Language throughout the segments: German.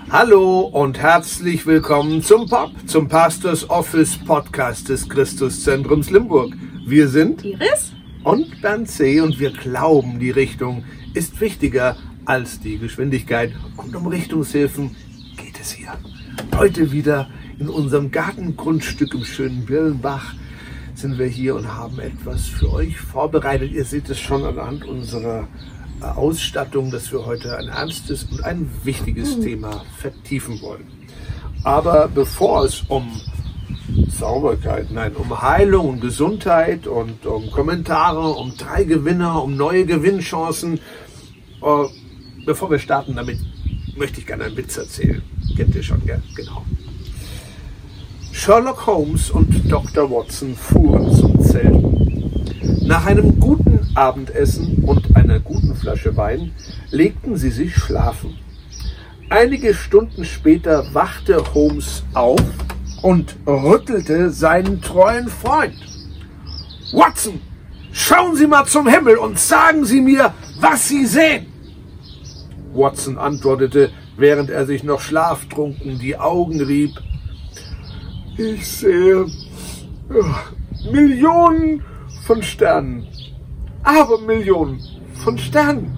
Hallo und herzlich willkommen zum POP, zum Pastors Office Podcast des Christuszentrums Limburg. Wir sind Iris und Bernd C. und wir glauben, die Richtung ist wichtiger als die Geschwindigkeit. Und um Richtungshilfen geht es hier. Heute wieder in unserem Gartengrundstück im schönen Birlenbach sind wir hier und haben etwas für euch vorbereitet. Ihr seht es schon anhand unserer Ausstattung, dass wir heute ein ernstes und ein wichtiges Thema vertiefen wollen. Aber bevor es um Sauberkeit, nein, um Heilung und Gesundheit und um Kommentare, um 3 Gewinner, um neue Gewinnchancen, bevor wir starten damit, möchte ich gerne einen Witz erzählen. Kennt ihr schon, gell? Genau. Sherlock Holmes und Dr. Watson fuhren zum Zelten. Nach einem guten Abendessen und einer guten Flasche Wein legten sie sich schlafen. Einige Stunden später wachte Holmes auf und rüttelte seinen treuen Freund. Watson, schauen Sie mal zum Himmel und sagen Sie mir, was Sie sehen. Watson antwortete, während er sich noch schlaftrunken die Augen rieb. Ich sehe Millionen von Sternen, Abermillionen von Sternen.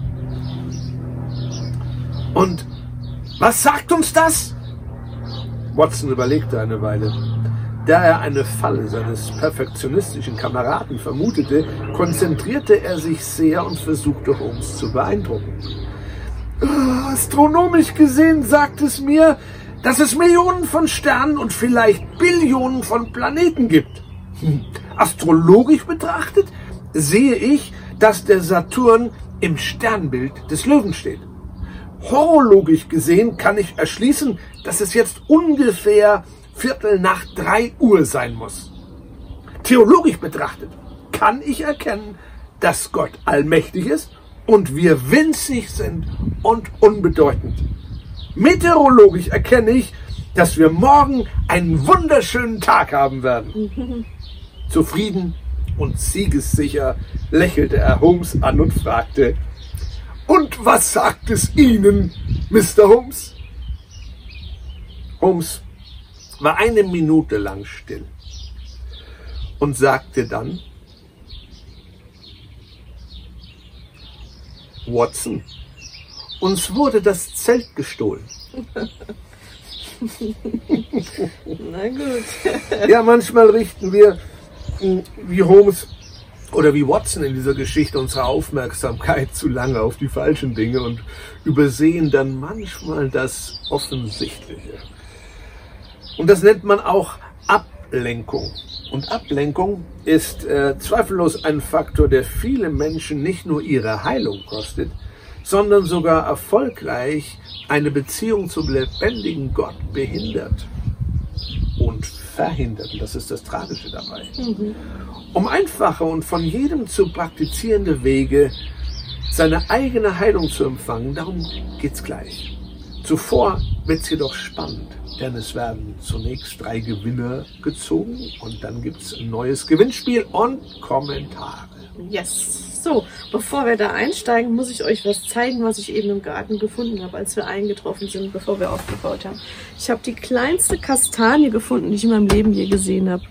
Und was sagt uns das? Watson überlegte eine Weile. Da er eine Falle seines perfektionistischen Kameraden vermutete, konzentrierte er sich sehr und versuchte Holmes zu beeindrucken. Astronomisch gesehen sagt es mir, dass es Millionen von Sternen und vielleicht Billionen von Planeten gibt. Astrologisch betrachtet sehe ich, dass der Saturn im Sternbild des Löwen steht. Horologisch gesehen kann ich erschließen, dass es jetzt ungefähr 2:45 sein muss. Theologisch betrachtet kann ich erkennen, dass Gott allmächtig ist und wir winzig sind und unbedeutend. Meteorologisch erkenne ich, dass wir morgen einen wunderschönen Tag haben werden. Zufrieden und siegessicher lächelte er Holmes an und fragte, und was sagt es Ihnen, Mr. Holmes? Holmes war 1 Minute lang still und sagte dann, Watson, uns wurde das Zelt gestohlen. Na gut. Ja, manchmal richten wir, wie Holmes oder wie Watson in dieser Geschichte, unsere Aufmerksamkeit zu lange auf die falschen Dinge und übersehen dann manchmal das Offensichtliche. Und das nennt man auch Ablenkung. Und Ablenkung ist zweifellos ein Faktor, der viele Menschen nicht nur ihre Heilung kostet, sondern sogar erfolgreich eine Beziehung zum lebendigen Gott behindert und verhindert. Und das ist das Tragische dabei. Um einfache und von jedem zu praktizierende Wege, seine eigene Heilung zu empfangen, darum geht's gleich. Zuvor wird's jedoch spannend, denn es werden zunächst 3 Gewinner gezogen und dann gibt's ein neues Gewinnspiel und Kommentare. Yes. So, bevor wir da einsteigen, muss ich euch was zeigen, was ich eben im Garten gefunden habe, als wir eingetroffen sind, bevor wir aufgebaut haben. Ich habe die kleinste Kastanie gefunden, die ich in meinem Leben je gesehen habe.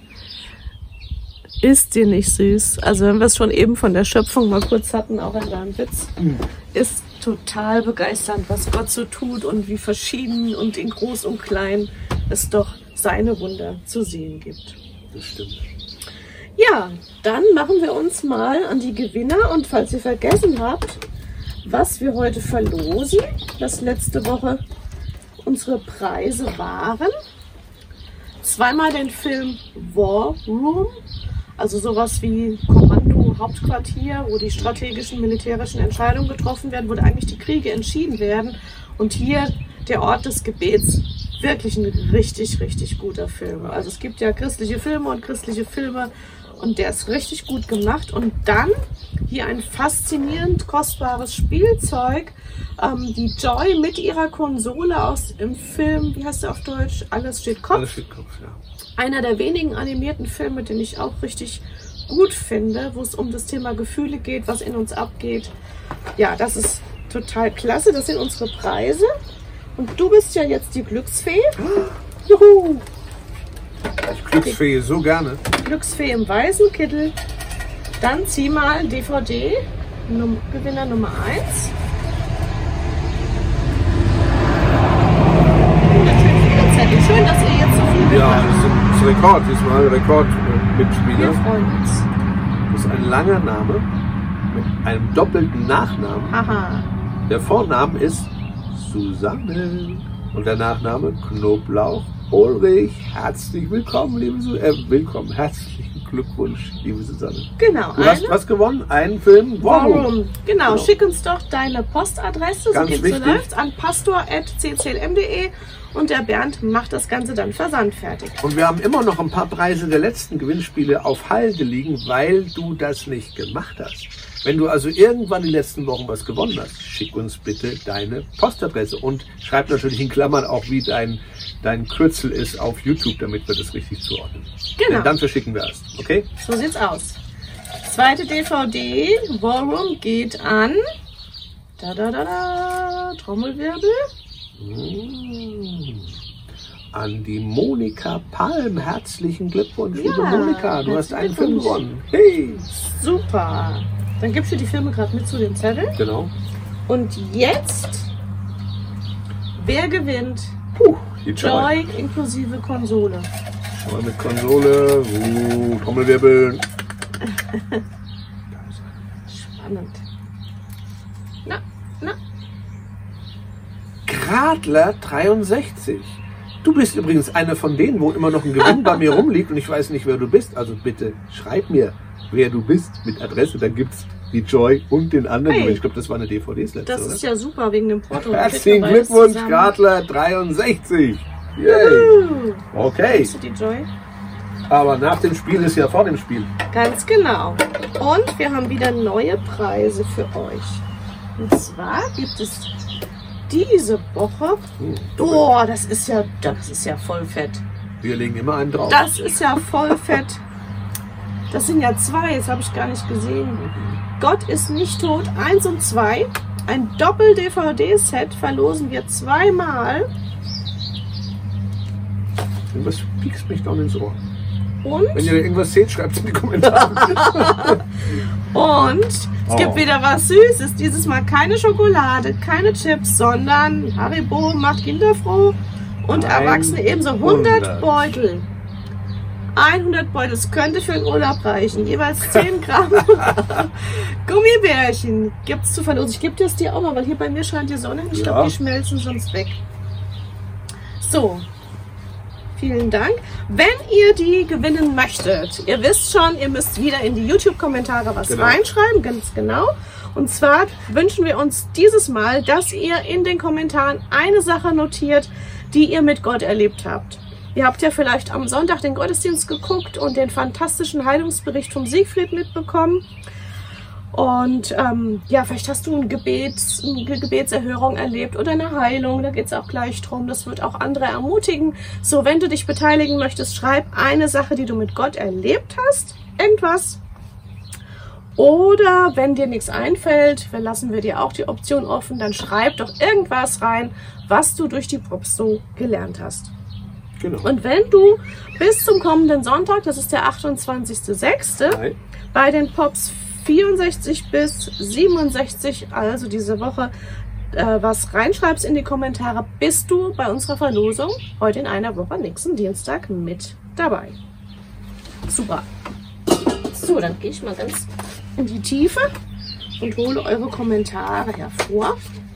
Ist die nicht süß? Also wenn wir es schon eben von der Schöpfung mal kurz hatten, auch in deinem Witz, ist total begeisternd, was Gott so tut und wie verschieden und in groß und klein es doch seine Wunder zu sehen gibt. Das stimmt. Ja, dann machen wir uns mal an die Gewinner und falls ihr vergessen habt, was wir heute verlosen, dass letzte Woche unsere Preise waren, 2-mal den Film War Room, also sowas wie Kommando Hauptquartier, wo die strategischen militärischen Entscheidungen getroffen werden, wo eigentlich die Kriege entschieden werden und hier der Ort des Gebets. Wirklich ein richtig, richtig guter Film. Also es gibt ja christliche Filme und christliche Filme und der ist richtig gut gemacht. Und dann hier ein faszinierend kostbares Spielzeug. Die Joy mit ihrer Konsole aus im Film, wie heißt der auf Deutsch? Alles steht Kopf. Alles steht Kopf, ja. Einer der wenigen animierten Filme, den ich auch richtig gut finde, wo es um das Thema Gefühle geht, was in uns abgeht. Ja, das ist total klasse. Das sind unsere Preise. Und du bist ja jetzt die Glücksfee. Juhu! Ich Glücksfee so gerne. Glücksfee im weißen Kittel. Dann zieh mal DVD, Gewinner Nummer 1. Schön, dass ihr jetzt so viel Ja, das ist Rekord, diesmal Rekordmitspieler. Wir freuen uns. Das ist ein langer Name mit einem doppelten Nachnamen. Aha. Der Vorname ist Susanne und der Nachname Knoblauch Ulrich. Herzlich willkommen, willkommen. Herzlichen Glückwunsch, liebe Susanne. Genau. Du hast was gewonnen? Einen Film? Warum? Genau. Schick uns doch deine Postadresse, Ganz so läuft's, an pastor@cclm.de und der Bernd macht das Ganze dann versandfertig. Und wir haben immer noch ein paar Preise der letzten Gewinnspiele auf Halde liegen, weil du das nicht gemacht hast. Wenn du also irgendwann die letzten Wochen was gewonnen hast, schick uns bitte deine Postadresse und schreib natürlich in Klammern auch, wie dein Kürzel ist auf YouTube, damit wir das richtig zuordnen. Genau. Denn dann verschicken wir es, okay? So sieht's aus. Zweite DVD, Warum geht an, Trommelwirbel. An die Monika Palm. Herzlichen Glückwunsch, Ja, liebe Monika. Du hast einen Film Glückwunsch. gewonnen. Hey! Super. Dann gibst du die Filme gerade mit zu dem Zettel. Genau. Und jetzt, wer gewinnt? Die Joy inklusive Konsole. Schau mal mit Konsole. Trommelwirbel. Spannend. Na. Gradler 63. Du bist übrigens einer von denen, wo immer noch ein Gewinn bei mir rumliegt und ich weiß nicht, wer du bist. Also bitte schreib mir, wer du bist mit Adresse. Dann gibt's die Joy und den anderen Gewinn. Ich glaube, das war eine DVD letzte, Das oder? ist ja super wegen dem Porto. Herzlichen Glückwunsch, Gradler 63. Yay. Okay, Hast du die Joy? aber nach dem Spiel ist ja vor dem Spiel. Ganz genau. Und wir haben wieder neue Preise für euch. Und zwar gibt es diese Woche. Oh, das ist ja voll fett. Wir legen immer einen drauf. Das ist ja voll fett. Das sind ja 2, das habe ich gar nicht gesehen. Gott ist nicht tot, 1 und 2. Ein Doppel-DVD-Set verlosen wir 2-mal. Irgendwas piekst mich dann ins Ohr. Und, Wenn ihr irgendwas seht, schreibt es in die Kommentare. und es gibt wieder was Süßes. Dieses Mal keine Schokolade, keine Chips, sondern Haribo macht Kinder froh und Erwachsene ebenso. 100 Beutel. 100 Beutel, das könnte für den Urlaub reichen. Jeweils 10 Gramm Gummibärchen gibt es zu verlosen. Ich gebe das dir auch mal, weil hier bei mir scheint die Sonne. Ich glaube, die schmelzen sonst weg. So, vielen Dank. Wenn ihr die gewinnen möchtet, ihr wisst schon, ihr müsst wieder in die YouTube-Kommentare was reinschreiben, ganz genau. Und zwar wünschen wir uns dieses Mal, dass ihr in den Kommentaren eine Sache notiert, die ihr mit Gott erlebt habt. Ihr habt ja vielleicht am Sonntag den Gottesdienst geguckt und den fantastischen Heilungsbericht vom Siegfried mitbekommen. Und ja, vielleicht hast du eine Gebetserhörung erlebt oder eine Heilung, da geht es auch gleich drum. Das wird auch andere ermutigen. So, wenn du dich beteiligen möchtest, schreib eine Sache, die du mit Gott erlebt hast, irgendwas. Oder wenn dir nichts einfällt, lassen wir dir auch die Option offen, dann schreib doch irgendwas rein, was du durch die Pops so gelernt hast. Genau. Und wenn du bis zum kommenden Sonntag, das ist der 28.06., bei den Pops 64 bis 67, also diese Woche, was reinschreibst in die Kommentare, bist du bei unserer Verlosung heute in einer Woche, nächsten Dienstag, mit dabei. Super. So, dann gehe ich mal ganz in die Tiefe und hole eure Kommentare hervor.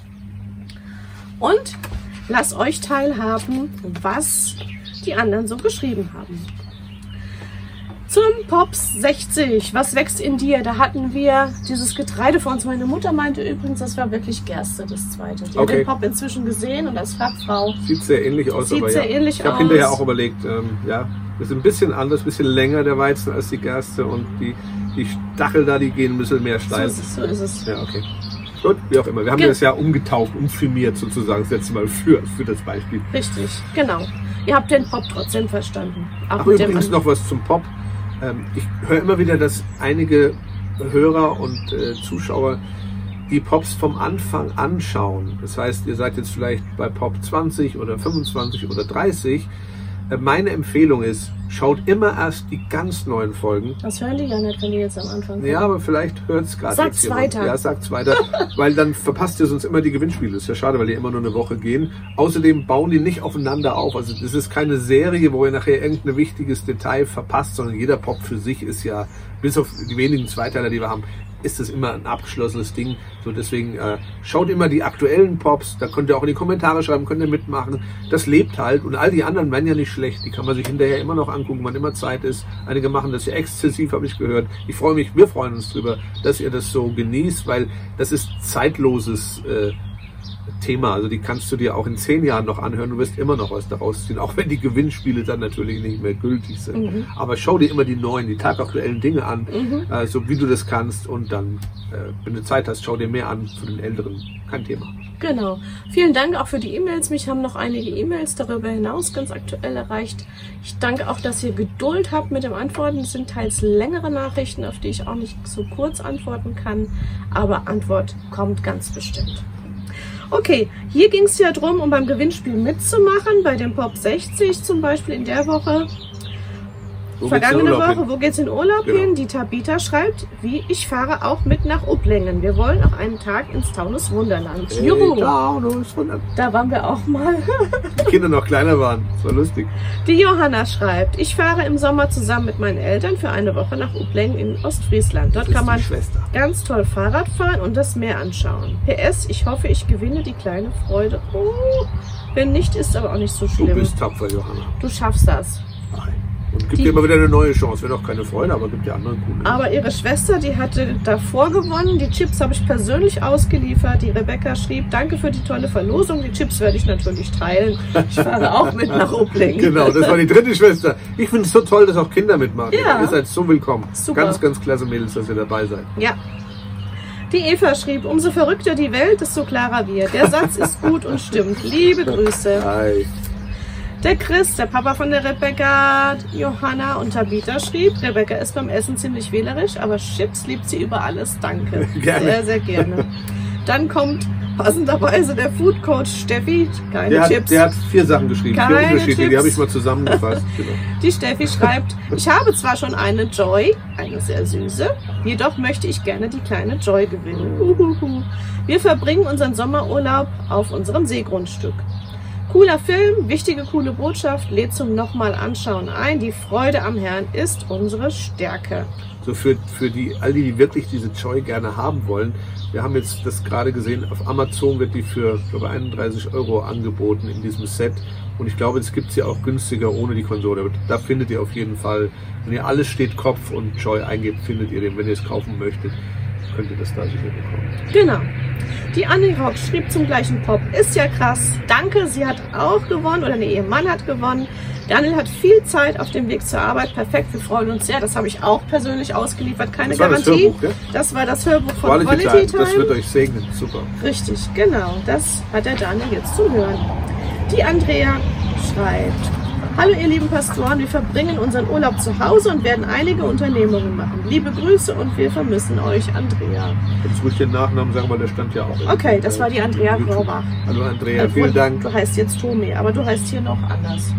Und lasst euch teilhaben, was die anderen so geschrieben haben. Zum Pops 60, was wächst in dir? Da hatten wir dieses Getreide vor uns. Meine Mutter meinte übrigens, das war wirklich Gerste, das zweite. Die hat den Pop inzwischen gesehen und als Fachfrau. Sieht sehr ähnlich aus. Sieht sehr ähnlich aus. Ich habe hinterher auch überlegt, ja, ist ein bisschen anders, ein bisschen länger der Weizen als die Gerste und die Stachel da, die gehen ein bisschen mehr steil. So ist es. Ja, okay. Gut, wie auch immer. Wir haben das ja umgetauft, umfirmiert sozusagen, das letzte Mal für das Beispiel. Richtig, genau. Ihr habt den Pop trotzdem verstanden. Ach, übrigens noch was zum Pop. Ich höre immer wieder, dass einige Hörer und Zuschauer die Pops vom Anfang anschauen. Das heißt, ihr seid jetzt vielleicht bei Pop 20 oder 25 oder 30. Meine Empfehlung ist, schaut immer erst die ganz neuen Folgen. Das hören die ja nicht, wenn die jetzt am Anfang kommen. Ja, aber vielleicht hört es gerade jetzt jemand. Weiter. Ja, sagt's weiter. Weil dann verpasst ihr sonst immer die Gewinnspiele. Ist ja schade, weil die immer nur eine Woche gehen. Außerdem bauen die nicht aufeinander auf. Also das ist keine Serie, wo ihr nachher irgendein wichtiges Detail verpasst, sondern jeder Pop für sich ist ja, bis auf die wenigen Zweiteiler, die wir haben, ist das immer ein abgeschlossenes Ding. So deswegen schaut immer die aktuellen Pops, da könnt ihr auch in die Kommentare schreiben, könnt ihr mitmachen. Das lebt halt und all die anderen werden ja nicht schlecht. Die kann man sich hinterher immer noch angucken, wann immer Zeit ist. Einige machen das ja exzessiv, habe ich gehört. Ich freue mich, wir freuen uns drüber, dass ihr das so genießt, weil das ist zeitloses Thema. Also die kannst du dir auch in 10 Jahren noch anhören. Du wirst immer noch was daraus ziehen, auch wenn die Gewinnspiele dann natürlich nicht mehr gültig sind. Aber schau dir immer die neuen, die tagaktuellen Dinge an, so wie du das kannst. Und dann, wenn du Zeit hast, schau dir mehr an zu den älteren. Kein Thema. Genau. Vielen Dank auch für die E-Mails. Mich haben noch einige E-Mails darüber hinaus ganz aktuell erreicht. Ich danke auch, dass ihr Geduld habt mit dem Antworten. Es sind teils längere Nachrichten, auf die ich auch nicht so kurz antworten kann. Aber Antwort kommt ganz bestimmt. Okay, hier ging es ja darum, um beim Gewinnspiel mitzumachen, bei dem Pop 60 zum Beispiel in der Woche. Vergangene Woche, wo geht's in Urlaub hin? Die Tabita schreibt, ich fahre auch mit nach Uplengen. Wir wollen auch einen Tag ins Taunus Wunderland. Juhu! Taunus Wunderland. Da waren wir auch mal. Die Kinder noch kleiner waren. Das war lustig. Die Johanna schreibt, ich fahre im Sommer zusammen mit meinen Eltern für eine Woche nach Uplengen in Ostfriesland. Dort kann man ganz toll Fahrrad fahren und das Meer anschauen. PS, ich hoffe, ich gewinne die kleine Freude. Wenn nicht, ist aber auch nicht so schlimm. Du bist tapfer, Johanna. Du schaffst das. Nein. Und gibt dir immer wieder eine neue Chance. Wäre doch keine Freude, aber gibt dir andere coole. Aber ihre Schwester, die hatte davor gewonnen. Die Chips habe ich persönlich ausgeliefert. Die Rebecca schrieb, danke für die tolle Verlosung. Die Chips werde ich natürlich teilen. Ich fahre auch mit nach Uplengen. Genau, das war die dritte Schwester. Ich finde es so toll, dass auch Kinder mitmachen. Ja. Ihr seid so willkommen. Super. Ganz, ganz klasse Mädels, dass ihr dabei seid. Ja. Die Eva schrieb, umso verrückter die Welt, desto klarer wir. Der Satz ist gut und stimmt. Liebe Grüße. Hi. Der Chris, der Papa von der Rebecca, Johanna und Tabita schrieb, Rebecca ist beim Essen ziemlich wählerisch, aber Chips liebt sie über alles. Danke. Gerne. Sehr, sehr gerne. Dann kommt passenderweise der Food Coach Steffi. Chips. Der hat 4 Sachen geschrieben, 4 Unterschiede, Chips. die habe ich mal zusammengefasst. Genau. Die Steffi schreibt, ich habe zwar schon eine Joy, eine sehr süße, jedoch möchte ich gerne die kleine Joy gewinnen. Wir verbringen unseren Sommerurlaub auf unserem Seegrundstück. Cooler Film, wichtige, coole Botschaft, lädt zum nochmal anschauen ein. Die Freude am Herrn ist unsere Stärke. So für all die wirklich diese Joy gerne haben wollen. Wir haben jetzt das gerade gesehen, auf Amazon wird die für, ich glaube, 31 € angeboten in diesem Set. Und ich glaube, es gibt sie auch günstiger ohne die Konsole. Da findet ihr auf jeden Fall, wenn ihr alles steht Kopf und Joy eingebt, findet ihr den. Wenn ihr es kaufen möchtet, könnt ihr das da sicher bekommen. Genau. Die Annie Rock schrieb zum gleichen Pop, ist ja krass, danke, sie hat auch gewonnen, oder ihr Mann hat gewonnen. Daniel hat viel Zeit auf dem Weg zur Arbeit, perfekt, wir freuen uns sehr, das habe ich auch persönlich ausgeliefert, keine Garantie. Das Hörbuch, ja? Das war das Hörbuch von Quality Time. Das wird euch segnen, super. Richtig, genau, das hat der Daniel jetzt zu hören. Die Andrea schreibt, hallo ihr lieben Pastoren, wir verbringen unseren Urlaub zu Hause und werden einige Unternehmungen machen. Liebe Grüße und wir vermissen euch, Andrea. Jetzt ruhig den Nachnamen sagen, weil der stand ja auch. Okay, das war die Andrea Graubach. Hallo Andrea, vielen Dank. Du heißt jetzt Tomi, aber du heißt hier noch anders.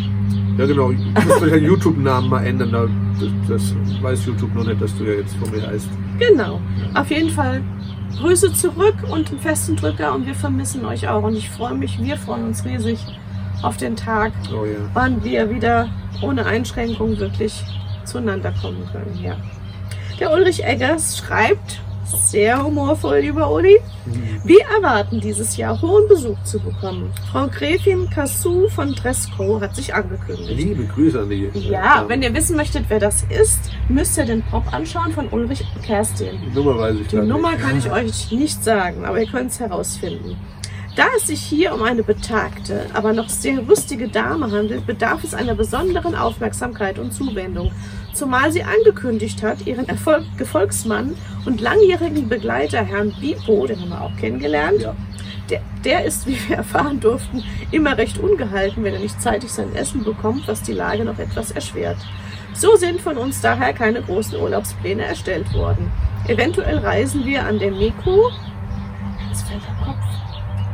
Ja genau, ich muss euch einen YouTube-Namen mal ändern. Das weiß YouTube noch nicht, dass du ja jetzt Tomi heißt. Genau, auf jeden Fall Grüße zurück und einen festen Drücker und wir vermissen euch auch. Und ich freue mich, wir freuen uns riesig auf den Tag, wann wir wieder ohne Einschränkung wirklich zueinander kommen können. Ja. Der Ulrich Eggers schreibt, sehr humorvoll, lieber Uli, wir erwarten dieses Jahr hohen Besuch zu bekommen. Frau Gräfin Cassou von Dresco hat sich angekündigt. Liebe Grüße an die. Ja, wenn ihr wissen möchtet, wer das ist, müsst ihr den Pop anschauen von Ulrich Kerstin. Die Nummer weiß ich Die Nummer kann ich euch nicht sagen, aber ihr könnt es herausfinden. Da es sich hier um eine betagte, aber noch sehr lustige Dame handelt, bedarf es einer besonderen Aufmerksamkeit und Zuwendung, zumal sie angekündigt hat, ihren Gefolgsmann und langjährigen Begleiter Herrn Bipo, den haben wir auch kennengelernt, ja. Der ist, wie wir erfahren durften, immer recht ungehalten, wenn er nicht zeitig sein Essen bekommt, was die Lage noch etwas erschwert. So sind von uns daher keine großen Urlaubspläne erstellt worden. Eventuell reisen wir an der Meko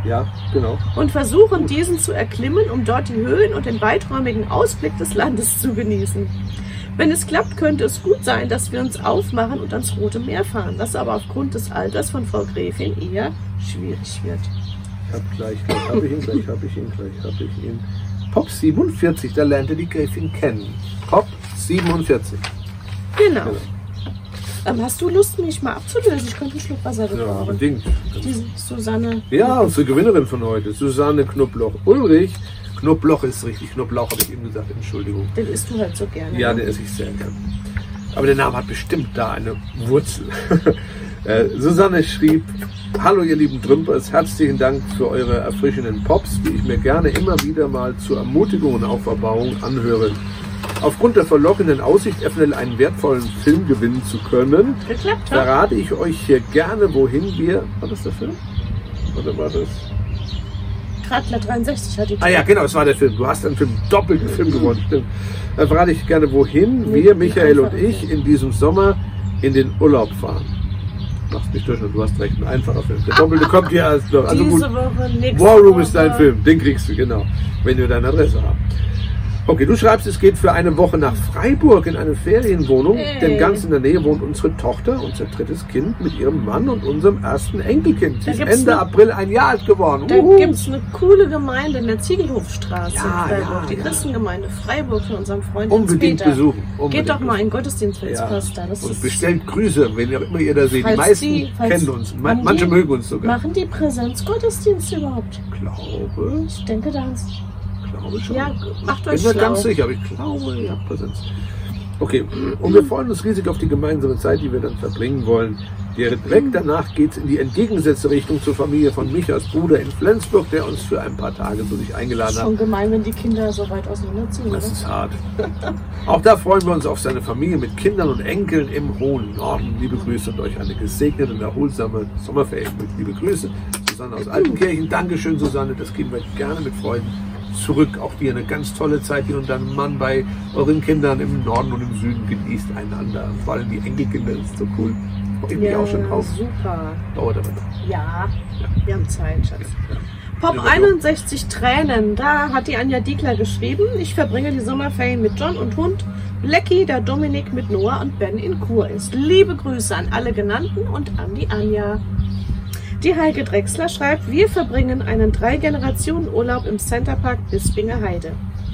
Ja, genau. Und versuchen, diesen zu erklimmen, um dort die Höhen und den weiträumigen Ausblick des Landes zu genießen. Wenn es klappt, könnte es gut sein, dass wir uns aufmachen und ans Rote Meer fahren, was aber aufgrund des Alters von Frau Gräfin eher schwierig wird. Habe ich ihn. Pop 47, da lernt er die Gräfin kennen. Pop 47. Genau. Hast du Lust, mich mal abzulösen? Ich könnte einen Schluck Wasser Ja, bekommen. unbedingt. Die Susanne. Ja, unsere Gewinnerin von heute, Susanne Knoblauch-Ulrich. Knoblauch ist richtig, Knoblauch habe ich eben gesagt, Entschuldigung. Den isst du halt so gerne. Ja, ne? den esse ich sehr gern. Aber der Name hat bestimmt da eine Wurzel. Susanne schrieb: Hallo ihr lieben Trümpers, herzlichen Dank für eure erfrischenden Pops, die ich mir gerne immer wieder mal zur Ermutigung und Auferbauung anhöre. Aufgrund der verlockenden Aussicht, eventuell einen wertvollen Film gewinnen zu können, Geklappt, ha? verrate ich euch hier gerne, wohin wir... War das der Film? Oder war das... Kratler 63 hat die. Ah ja, genau, es war der Film. Du hast einen doppelten Film gewonnen, stimmt. Dann verrate ich gerne, wohin wir, Michael und ich, in diesem Sommer in den Urlaub fahren. Machst mich durch und du hast recht, ein einfacher Film. Der doppelte kommt hier erst noch. Also gut, Diese Woche, nächste War Room Woche. ist dein Film, den kriegst du, genau, wenn wir deine Adresse haben. Okay, du schreibst, es geht für eine Woche nach Freiburg in eine Ferienwohnung, denn ganz in der Nähe wohnt unsere Tochter, unser drittes Kind, mit ihrem Mann und unserem ersten Enkelkind. Sie ist Ende April ein Jahr alt geworden. Da gibt es eine coole Gemeinde in der Ziegelhofstraße Ja, in Freiburg. ja, die ja. Christengemeinde Freiburg von unserem Freund Unbedingt Peter. besuchen. Geht Unbedingt doch mal in besuchen. Gottesdienst, wenn es Ja. passt. Da. Das Und ist, bestellt Grüße, wenn ihr immer ihr da seht. Die falls meisten kennen uns. haben Manche die- mögen uns sogar. Machen die Präsenzgottesdienste überhaupt? Glaube Ich denke da ans. schon. Ja, macht Bin euch mir schlau. ganz sicher, aber ich glaube, ihr habt Präsenz. Okay, und wir freuen uns riesig auf die gemeinsame Zeit, die wir dann verbringen wollen. Direkt danach geht es in die entgegengesetzte Richtung zur Familie von Michas Bruder in Flensburg, der uns für ein paar Tage zu sich eingeladen hat. Schon gemein, wenn die Kinder so weit auseinanderziehen. Das Oder? ist hart. Auch da freuen wir uns auf seine Familie mit Kindern und Enkeln im hohen Norden. Liebe Grüße und euch eine gesegnete und erholsame Sommerferien. Liebe Grüße, Susanne aus Altenkirchen. Dankeschön, Susanne. Das geben wir gerne mit Freuden zurück. Auch dir eine ganz tolle Zeit, die und dein Mann bei euren Kindern im Norden und im Süden genießt einander. Vor allem die Enkelkinder, das ist so cool. Ich mich auch schon drauf. super. Dauert aber noch. Ja, wir haben Zeit, Schatz. Ja. Pop 61 Tränen, da hat die Anja Diekler geschrieben: Ich verbringe die Sommerferien mit John und Hund, Blackie, da Dominik mit Noah und Ben in Kur ist. Liebe Grüße an alle Genannten und an die Anja. Die Heike Drechsler schreibt: Wir verbringen einen 3-Generationen-Urlaub im Centerpark Bispinger Heide.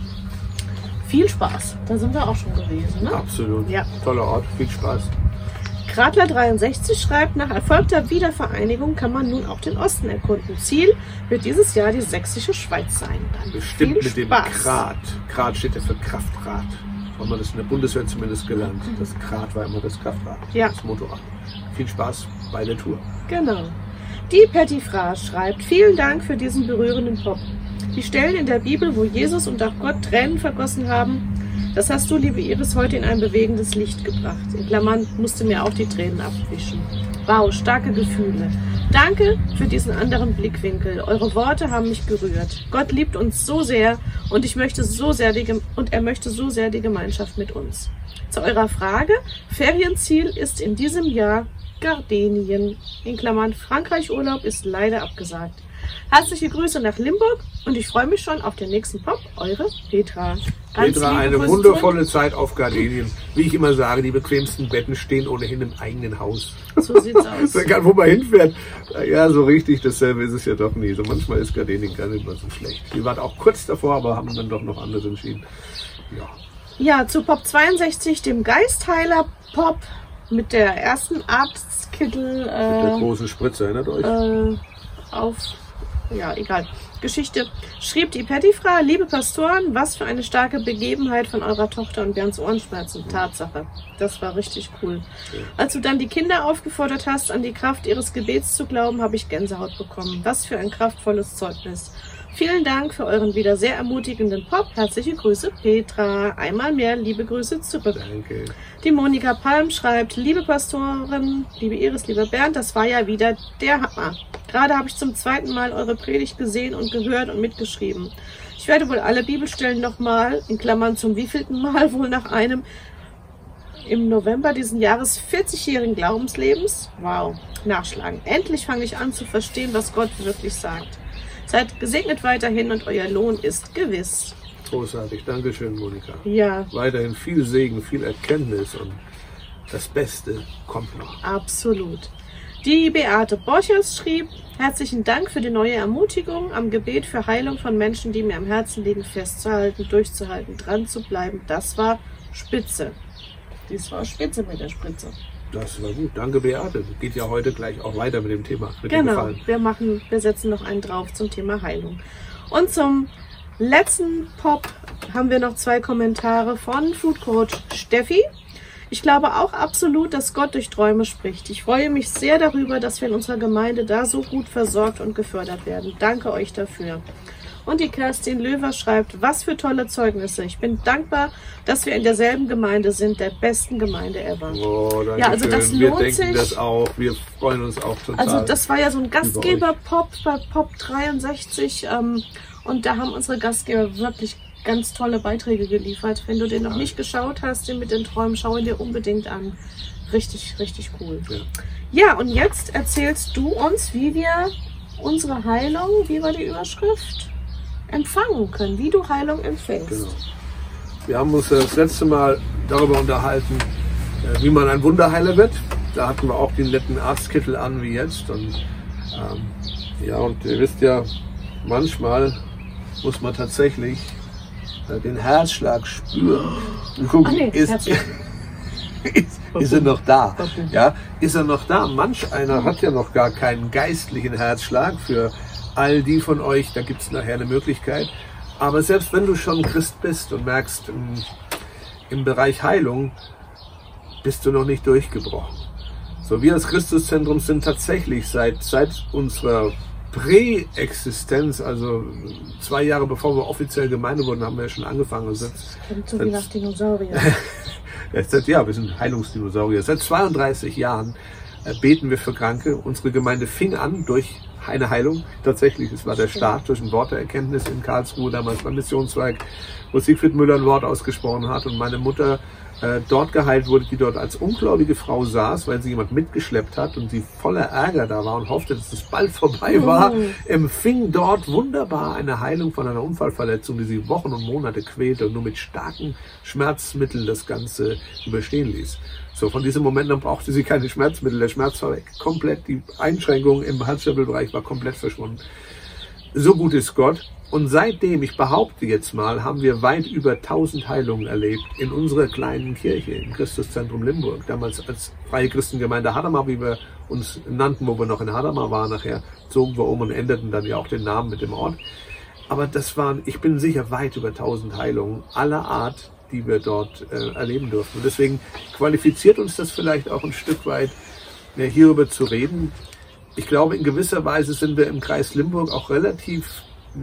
Viel Spaß, da sind wir auch schon gewesen, ne? Absolut. Ja. Toller Ort, viel Spaß. Kratler 63 schreibt: Nach erfolgter Wiedervereinigung kann man nun auch den Osten erkunden. Ziel wird dieses Jahr die sächsische Schweiz sein. Dann Bestimmt viel mit Spaß. dem Krat. Krat steht ja für Kraftrad. Haben wir das in der Bundeswehr zumindest gelernt. Das Krat war immer das Kraftrad, Ja. das Motorrad. Viel Spaß bei der Tour. Genau. Die Patty Fra schreibt: Vielen Dank für diesen berührenden Pop. Die Stellen in der Bibel, wo Jesus und auch Gott Tränen vergossen haben, das hast du, liebe Iris, heute in ein bewegendes Licht gebracht. In Klammern musste mir auch die Tränen abwischen. Wow, starke Gefühle. Danke für diesen anderen Blickwinkel. Eure Worte haben mich gerührt. Gott liebt uns so sehr und er möchte so sehr die Gemeinschaft mit uns. Zu eurer Frage: Ferienziel ist in diesem Jahr Gardenien. In Klammern Frankreich-Urlaub ist leider abgesagt. Herzliche Grüße nach Limburg und ich freue mich schon auf den nächsten Pop. Eure Petra. Ganz Petra, liebe eine Grüße wundervolle Zeit auf Gardenien. Wie ich immer sage, die bequemsten Betten stehen ohnehin im eigenen Haus. zurück. So sieht's aus. Egal, wo man hinfährt. Ja, so richtig dasselbe ist es ja doch nie. So manchmal ist Gardenien gar nicht mal so schlecht. Wir waren auch kurz davor, aber haben dann doch noch anders entschieden. Ja. Ja, zu Pop 62, dem Geistheiler Pop mit der ersten Arztkittel Mit der großen Spritze, erinnert euch? Geschichte, schrieb die Pettifra: Liebe Pastoren, was für eine starke Begebenheit von eurer Tochter und Bernds Ohrenschmerzen. Tatsache. Das war richtig cool. Als du dann die Kinder aufgefordert hast, an die Kraft ihres Gebets zu glauben, habe ich Gänsehaut bekommen. Was für ein kraftvolles Zeugnis. Vielen Dank für euren wieder sehr ermutigenden Pop. Herzliche Grüße, Petra. Einmal mehr liebe Grüße zurück. Danke. Die Monika Palm schreibt: Liebe Pastoren, liebe Iris, lieber Bernd, das war ja wieder der Hammer. Gerade habe ich zum 2. Mal eure Predigt gesehen und gehört und mitgeschrieben. Ich werde wohl alle Bibelstellen nochmal, in Klammern zum wievielten Mal, wohl nach einem im November diesen Jahres 40-jährigen Glaubenslebens, wow, nachschlagen. Endlich fange ich an zu verstehen, was Gott wirklich sagt. Seid gesegnet weiterhin und euer Lohn ist gewiss. Großartig. Dankeschön, Monika. Ja. Weiterhin viel Segen, viel Erkenntnis und das Beste kommt noch. Absolut. Die Beate Borchers schrieb: Herzlichen Dank für die neue Ermutigung, am Gebet für Heilung von Menschen, die mir am Herzen liegen, festzuhalten, durchzuhalten, dran zu bleiben. Das war spitze. Dies war spitze mit der Spritze. Das war gut. Danke, Beate. Geht ja heute gleich auch weiter mit dem Thema. Genau. Wir setzen noch einen drauf zum Thema Heilung. Und zum letzten Pop haben wir noch 2 Kommentare von Food Coach Steffi. Ich glaube auch absolut, dass Gott durch Träume spricht. Ich freue mich sehr darüber, dass wir in unserer Gemeinde da so gut versorgt und gefördert werden. Danke euch dafür. Und die Kerstin Löwer schreibt: Was für tolle Zeugnisse. Ich bin dankbar, dass wir in derselben Gemeinde sind, der besten Gemeinde ever. Oh, danke ja, also das schön. lohnt wir sich. denken das auch. Wir freuen uns auch total. Also das war ja so ein Gastgeber-Pop bei Pop 63 und da haben unsere Gastgeber wirklich ganz tolle Beiträge geliefert. Wenn du den noch nicht geschaut hast, den mit den Träumen, schau ihn dir unbedingt an. Richtig, richtig cool. Ja, und jetzt erzählst du uns, wie wir unsere Heilung, wie war die Überschrift, empfangen können, wie du Heilung empfängst. Genau. Wir haben uns das letzte Mal darüber unterhalten, wie man ein Wunderheiler wird. Da hatten wir auch den netten Arztkittel an wie jetzt. Und und ihr wisst ja, manchmal muss man tatsächlich den Herzschlag spüren und gucken, ist er noch da? Ja, ist er noch da? Manch einer hat ja noch gar keinen geistlichen Herzschlag. Für all die von euch, da gibt es nachher eine Möglichkeit. Aber selbst wenn du schon Christ bist und merkst, im Bereich Heilung bist du noch nicht durchgebrochen. So, wir als Christuszentrum sind tatsächlich seit unserer Präexistenz, also 2 Jahre bevor wir offiziell Gemeinde wurden, haben wir ja schon angefangen. Das klingt so wie nach Dinosaurier. Ja, wir sind Heilungsdinosaurier. Seit 32 Jahren beten wir für Kranke. Unsere Gemeinde fing an durch eine Heilung. Tatsächlich, es war der Start durch ein Wort der Erkenntnis in Karlsruhe, damals beim Missionszweig, wo Siegfried Müller ein Wort ausgesprochen hat und meine Mutter dort geheilt wurde, die dort als ungläubige Frau saß, weil sie jemand mitgeschleppt hat und sie voller Ärger da war und hoffte, dass es bald vorbei war, empfing dort wunderbar eine Heilung von einer Unfallverletzung, die sie Wochen und Monate quälte und nur mit starken Schmerzmitteln das Ganze überstehen ließ. So, von diesem Moment an brauchte sie keine Schmerzmittel, der Schmerz war weg. Komplett, die Einschränkung im Halswirbelbereich war komplett verschwunden. So gut ist Gott. Und seitdem, ich behaupte jetzt mal, haben wir weit über 1000 Heilungen erlebt in unserer kleinen Kirche im Christuszentrum Limburg. Damals als Freie Christengemeinde Hadamar, wie wir uns nannten, wo wir noch in Hadamar waren. Nachher zogen wir um und änderten dann ja auch den Namen mit dem Ort. Aber das waren, ich bin sicher, weit über 1000 Heilungen aller Art, die wir dort erleben durften. Und deswegen qualifiziert uns das vielleicht auch ein Stück weit, hierüber zu reden. Ich glaube, in gewisser Weise sind wir im Kreis Limburg auch relativ,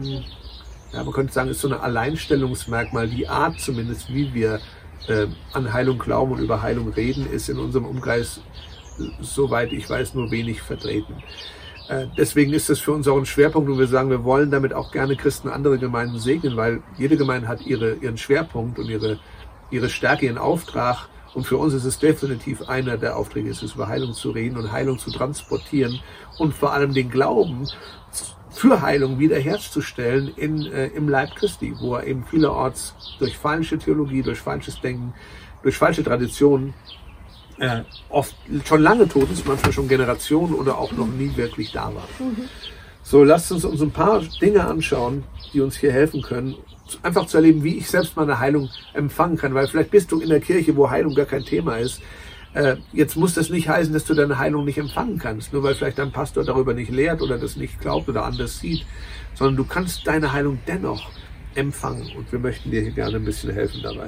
man könnte sagen, ist so ein Alleinstellungsmerkmal. Die Art zumindest, wie wir an Heilung glauben und über Heilung reden, ist in unserem Umkreis, soweit ich weiß, nur wenig vertreten. Deswegen ist das für uns auch ein Schwerpunkt und wir sagen, wir wollen damit auch gerne Christen andere Gemeinden segnen, weil jede Gemeinde hat ihren Schwerpunkt und ihre Stärke, ihren Auftrag. Und für uns ist es definitiv einer der Aufträge, ist es über Heilung zu reden und Heilung zu transportieren und vor allem den Glauben für Heilung wiederherzustellen im Leib Christi, wo er eben vielerorts durch falsche Theologie, durch falsches Denken, durch falsche Traditionen oft schon lange tot ist, manchmal schon Generationen oder auch noch nie wirklich da war. So, lasst uns ein paar Dinge anschauen, die uns hier helfen können, einfach zu erleben, wie ich selbst meine Heilung empfangen kann, weil vielleicht bist du in der Kirche, wo Heilung gar kein Thema ist. Jetzt muss das nicht heißen, dass du deine Heilung nicht empfangen kannst, nur weil vielleicht dein Pastor darüber nicht lehrt oder das nicht glaubt oder anders sieht, sondern du kannst deine Heilung dennoch empfangen und wir möchten dir hier gerne ein bisschen helfen dabei.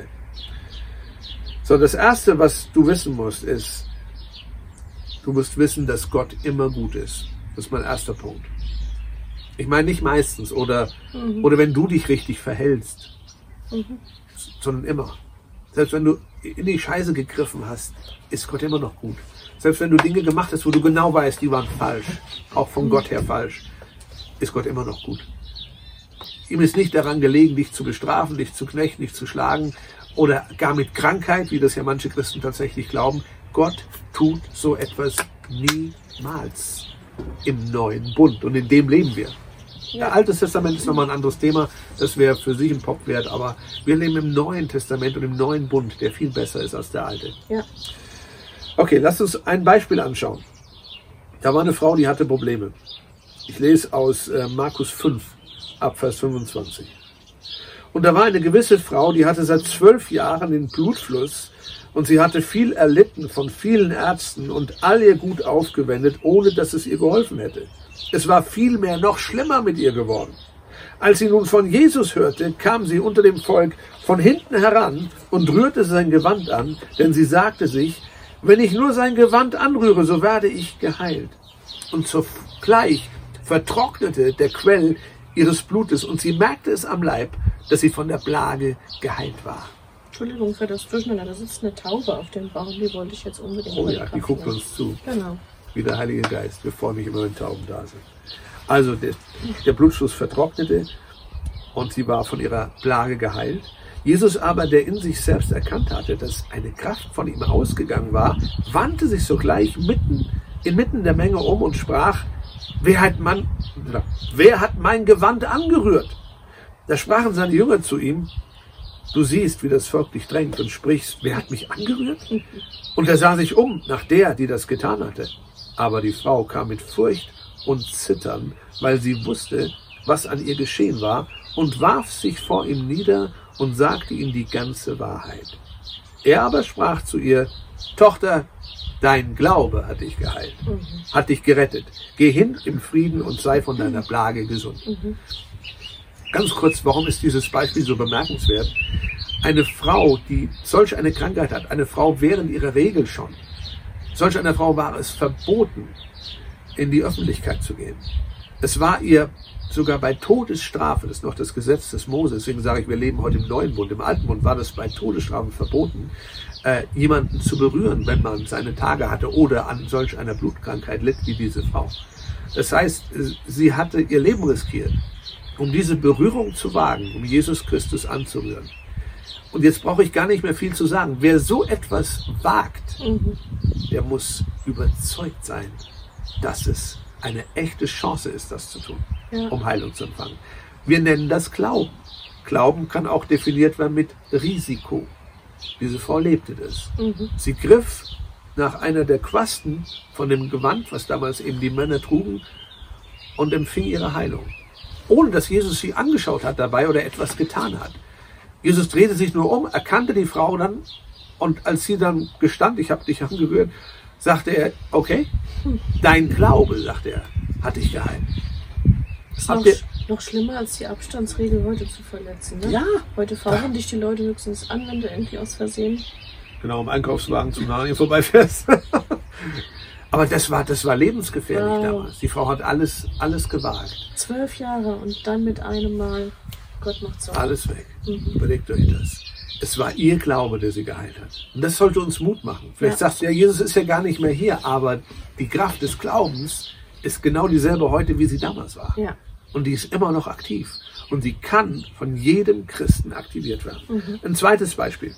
So, das Erste, was du wissen musst, ist, du musst wissen, dass Gott immer gut ist. Das ist mein erster Punkt. Ich meine nicht meistens oder wenn du dich richtig verhältst, sondern immer. Selbst wenn du in die Scheiße gegriffen hast, ist Gott immer noch gut. Selbst wenn du Dinge gemacht hast, wo du genau weißt, die waren falsch, auch von Gott her falsch, ist Gott immer noch gut. Ihm ist nicht daran gelegen, dich zu bestrafen, dich zu knechten, dich zu schlagen oder gar mit Krankheit, wie das ja manche Christen tatsächlich glauben. Gott tut so etwas niemals im neuen Bund und in dem leben wir. Ja. Altes Testament ist nochmal ein anderes Thema. Das wäre für sich ein Pop wert. Aber wir leben im Neuen Testament und im Neuen Bund, der viel besser ist als der alte. Ja. Okay, lasst uns ein Beispiel anschauen. Da war eine Frau, die hatte Probleme. Ich lese aus Markus 5, ab Vers 25. Und da war eine gewisse Frau, die hatte seit 12 Jahren den Blutfluss und sie hatte viel erlitten von vielen Ärzten und all ihr Gut aufgewendet, ohne dass es ihr geholfen hätte. Es war vielmehr noch schlimmer mit ihr geworden. Als sie nun von Jesus hörte, kam sie unter dem Volk von hinten heran und rührte sein Gewand an, denn sie sagte sich, wenn ich nur sein Gewand anrühre, so werde ich geheilt. Und zugleich vertrocknete der Quell ihres Blutes und sie merkte es am Leib, dass sie von der Plage geheilt war. Entschuldigung für das Durcheinander, da sitzt eine Taube auf dem Baum, die wollte ich jetzt unbedingt. Oh ja, die guckt uns zu. Genau. Wie der Heilige Geist. Wir freuen mich immer, wenn Tauben da sind. Also der Blutfluss vertrocknete und sie war von ihrer Plage geheilt. Jesus aber, der in sich selbst erkannt hatte, dass eine Kraft von ihm ausgegangen war, wandte sich sogleich inmitten der Menge um und sprach, wer hat mein Gewand angerührt? Da sprachen seine Jünger zu ihm, du siehst, wie das Volk dich drängt und sprichst, wer hat mich angerührt? Und er sah sich um nach der, die das getan hatte. Aber die Frau kam mit Furcht und Zittern, weil sie wusste, was an ihr geschehen war, und warf sich vor ihm nieder und sagte ihm die ganze Wahrheit. Er aber sprach zu ihr, Tochter, dein Glaube hat dich geheilt, hat dich gerettet. Geh hin im Frieden und sei von deiner Plage gesund. Ganz kurz, warum ist dieses Beispiel so bemerkenswert? Eine Frau, die solch eine Krankheit hat, eine Frau während ihrer Regel schon, solch einer Frau war es verboten, in die Öffentlichkeit zu gehen. Es war ihr sogar bei Todesstrafe, das ist noch das Gesetz des Mose, deswegen sage ich, wir leben heute im Neuen Bund, im Alten Bund war das bei Todesstrafe verboten, jemanden zu berühren, wenn man seine Tage hatte oder an solch einer Blutkrankheit litt wie diese Frau. Das heißt, sie hatte ihr Leben riskiert, um diese Berührung zu wagen, um Jesus Christus anzurühren. Und jetzt brauche ich gar nicht mehr viel zu sagen. Wer so etwas wagt, der muss überzeugt sein, dass es eine echte Chance ist, das zu tun, um Heilung zu empfangen. Wir nennen das Glauben. Glauben kann auch definiert werden mit Risiko. Diese Frau lebte das. Sie griff nach einer der Quasten von dem Gewand, was damals eben die Männer trugen, und empfing ihre Heilung. Ohne dass Jesus sie angeschaut hat dabei oder etwas getan hat. Jesus drehte sich nur um, erkannte die Frau dann und als sie dann gestand, ich habe dich angerührt, sagte er, okay, dein Glaube, sagte er, hat dich geheilt. Das ist noch schlimmer als die Abstandsregel heute zu verletzen. Ne? Ja. Heute fahren dich die Leute höchstens an, wenn du irgendwie aus Versehen... Genau, im Einkaufswagen zu nah an ihr vorbeifährst. Aber das war lebensgefährlich damals. Die Frau hat alles gewagt. 12 Jahre und dann mit einem Mal, Gott macht's so. Alles weg. Überlegt euch das. Es war ihr Glaube, der sie geheilt hat. Und das sollte uns Mut machen. Vielleicht sagst du ja, Jesus ist ja gar nicht mehr hier, aber die Kraft des Glaubens ist genau dieselbe heute, wie sie damals war. Ja. Und die ist immer noch aktiv. Und sie kann von jedem Christen aktiviert werden. Ein zweites Beispiel.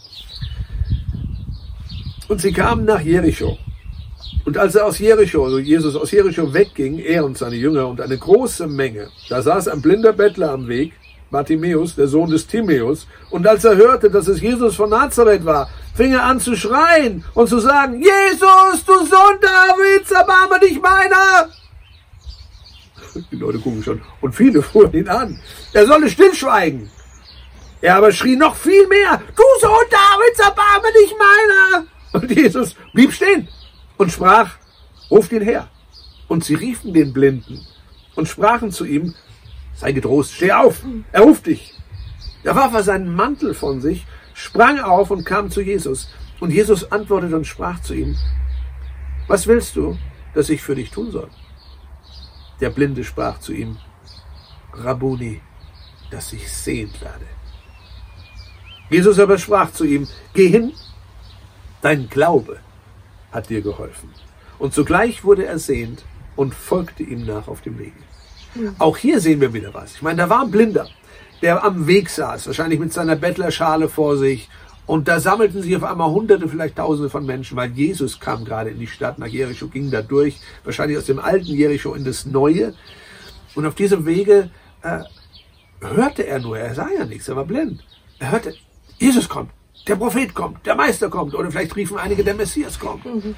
Und sie kamen nach Jericho. Und als er aus Jericho, also Jesus aus Jericho wegging, er und seine Jünger und eine große Menge, da saß ein blinder Bettler am Weg, Bartimäus, der Sohn des Timäus, und als er hörte, dass es Jesus von Nazareth war, fing er an zu schreien und zu sagen, Jesus, du Sohn Davids, erbarme dich meiner! Die Leute gucken schon, und viele fuhren ihn an. Er solle stillschweigen. Er aber schrie noch viel mehr, du Sohn Davids, erbarme dich meiner! Und Jesus blieb stehen und sprach, ruft ihn her. Und sie riefen den Blinden und sprachen zu ihm, sei getrost, steh auf, er ruft dich. Da warf er seinen Mantel von sich, sprang auf und kam zu Jesus. Und Jesus antwortete und sprach zu ihm, was willst du, dass ich für dich tun soll? Der Blinde sprach zu ihm, Rabbuni, dass ich sehend werde. Jesus aber sprach zu ihm, geh hin, dein Glaube hat dir geholfen. Und sogleich wurde er sehend und folgte ihm nach auf dem Wege. Auch hier sehen wir wieder was. Ich meine, da war ein Blinder, der am Weg saß, wahrscheinlich mit seiner Bettlerschale vor sich. Und da sammelten sich auf einmal Hunderte, vielleicht Tausende von Menschen, weil Jesus kam gerade in die Stadt nach Jericho, ging da durch, wahrscheinlich aus dem alten Jericho in das neue. Und auf diesem Wege hörte er nur, er sah ja nichts, er war blind. Er hörte, Jesus kommt, der Prophet kommt, der Meister kommt, oder vielleicht riefen einige, der Messias kommt. Und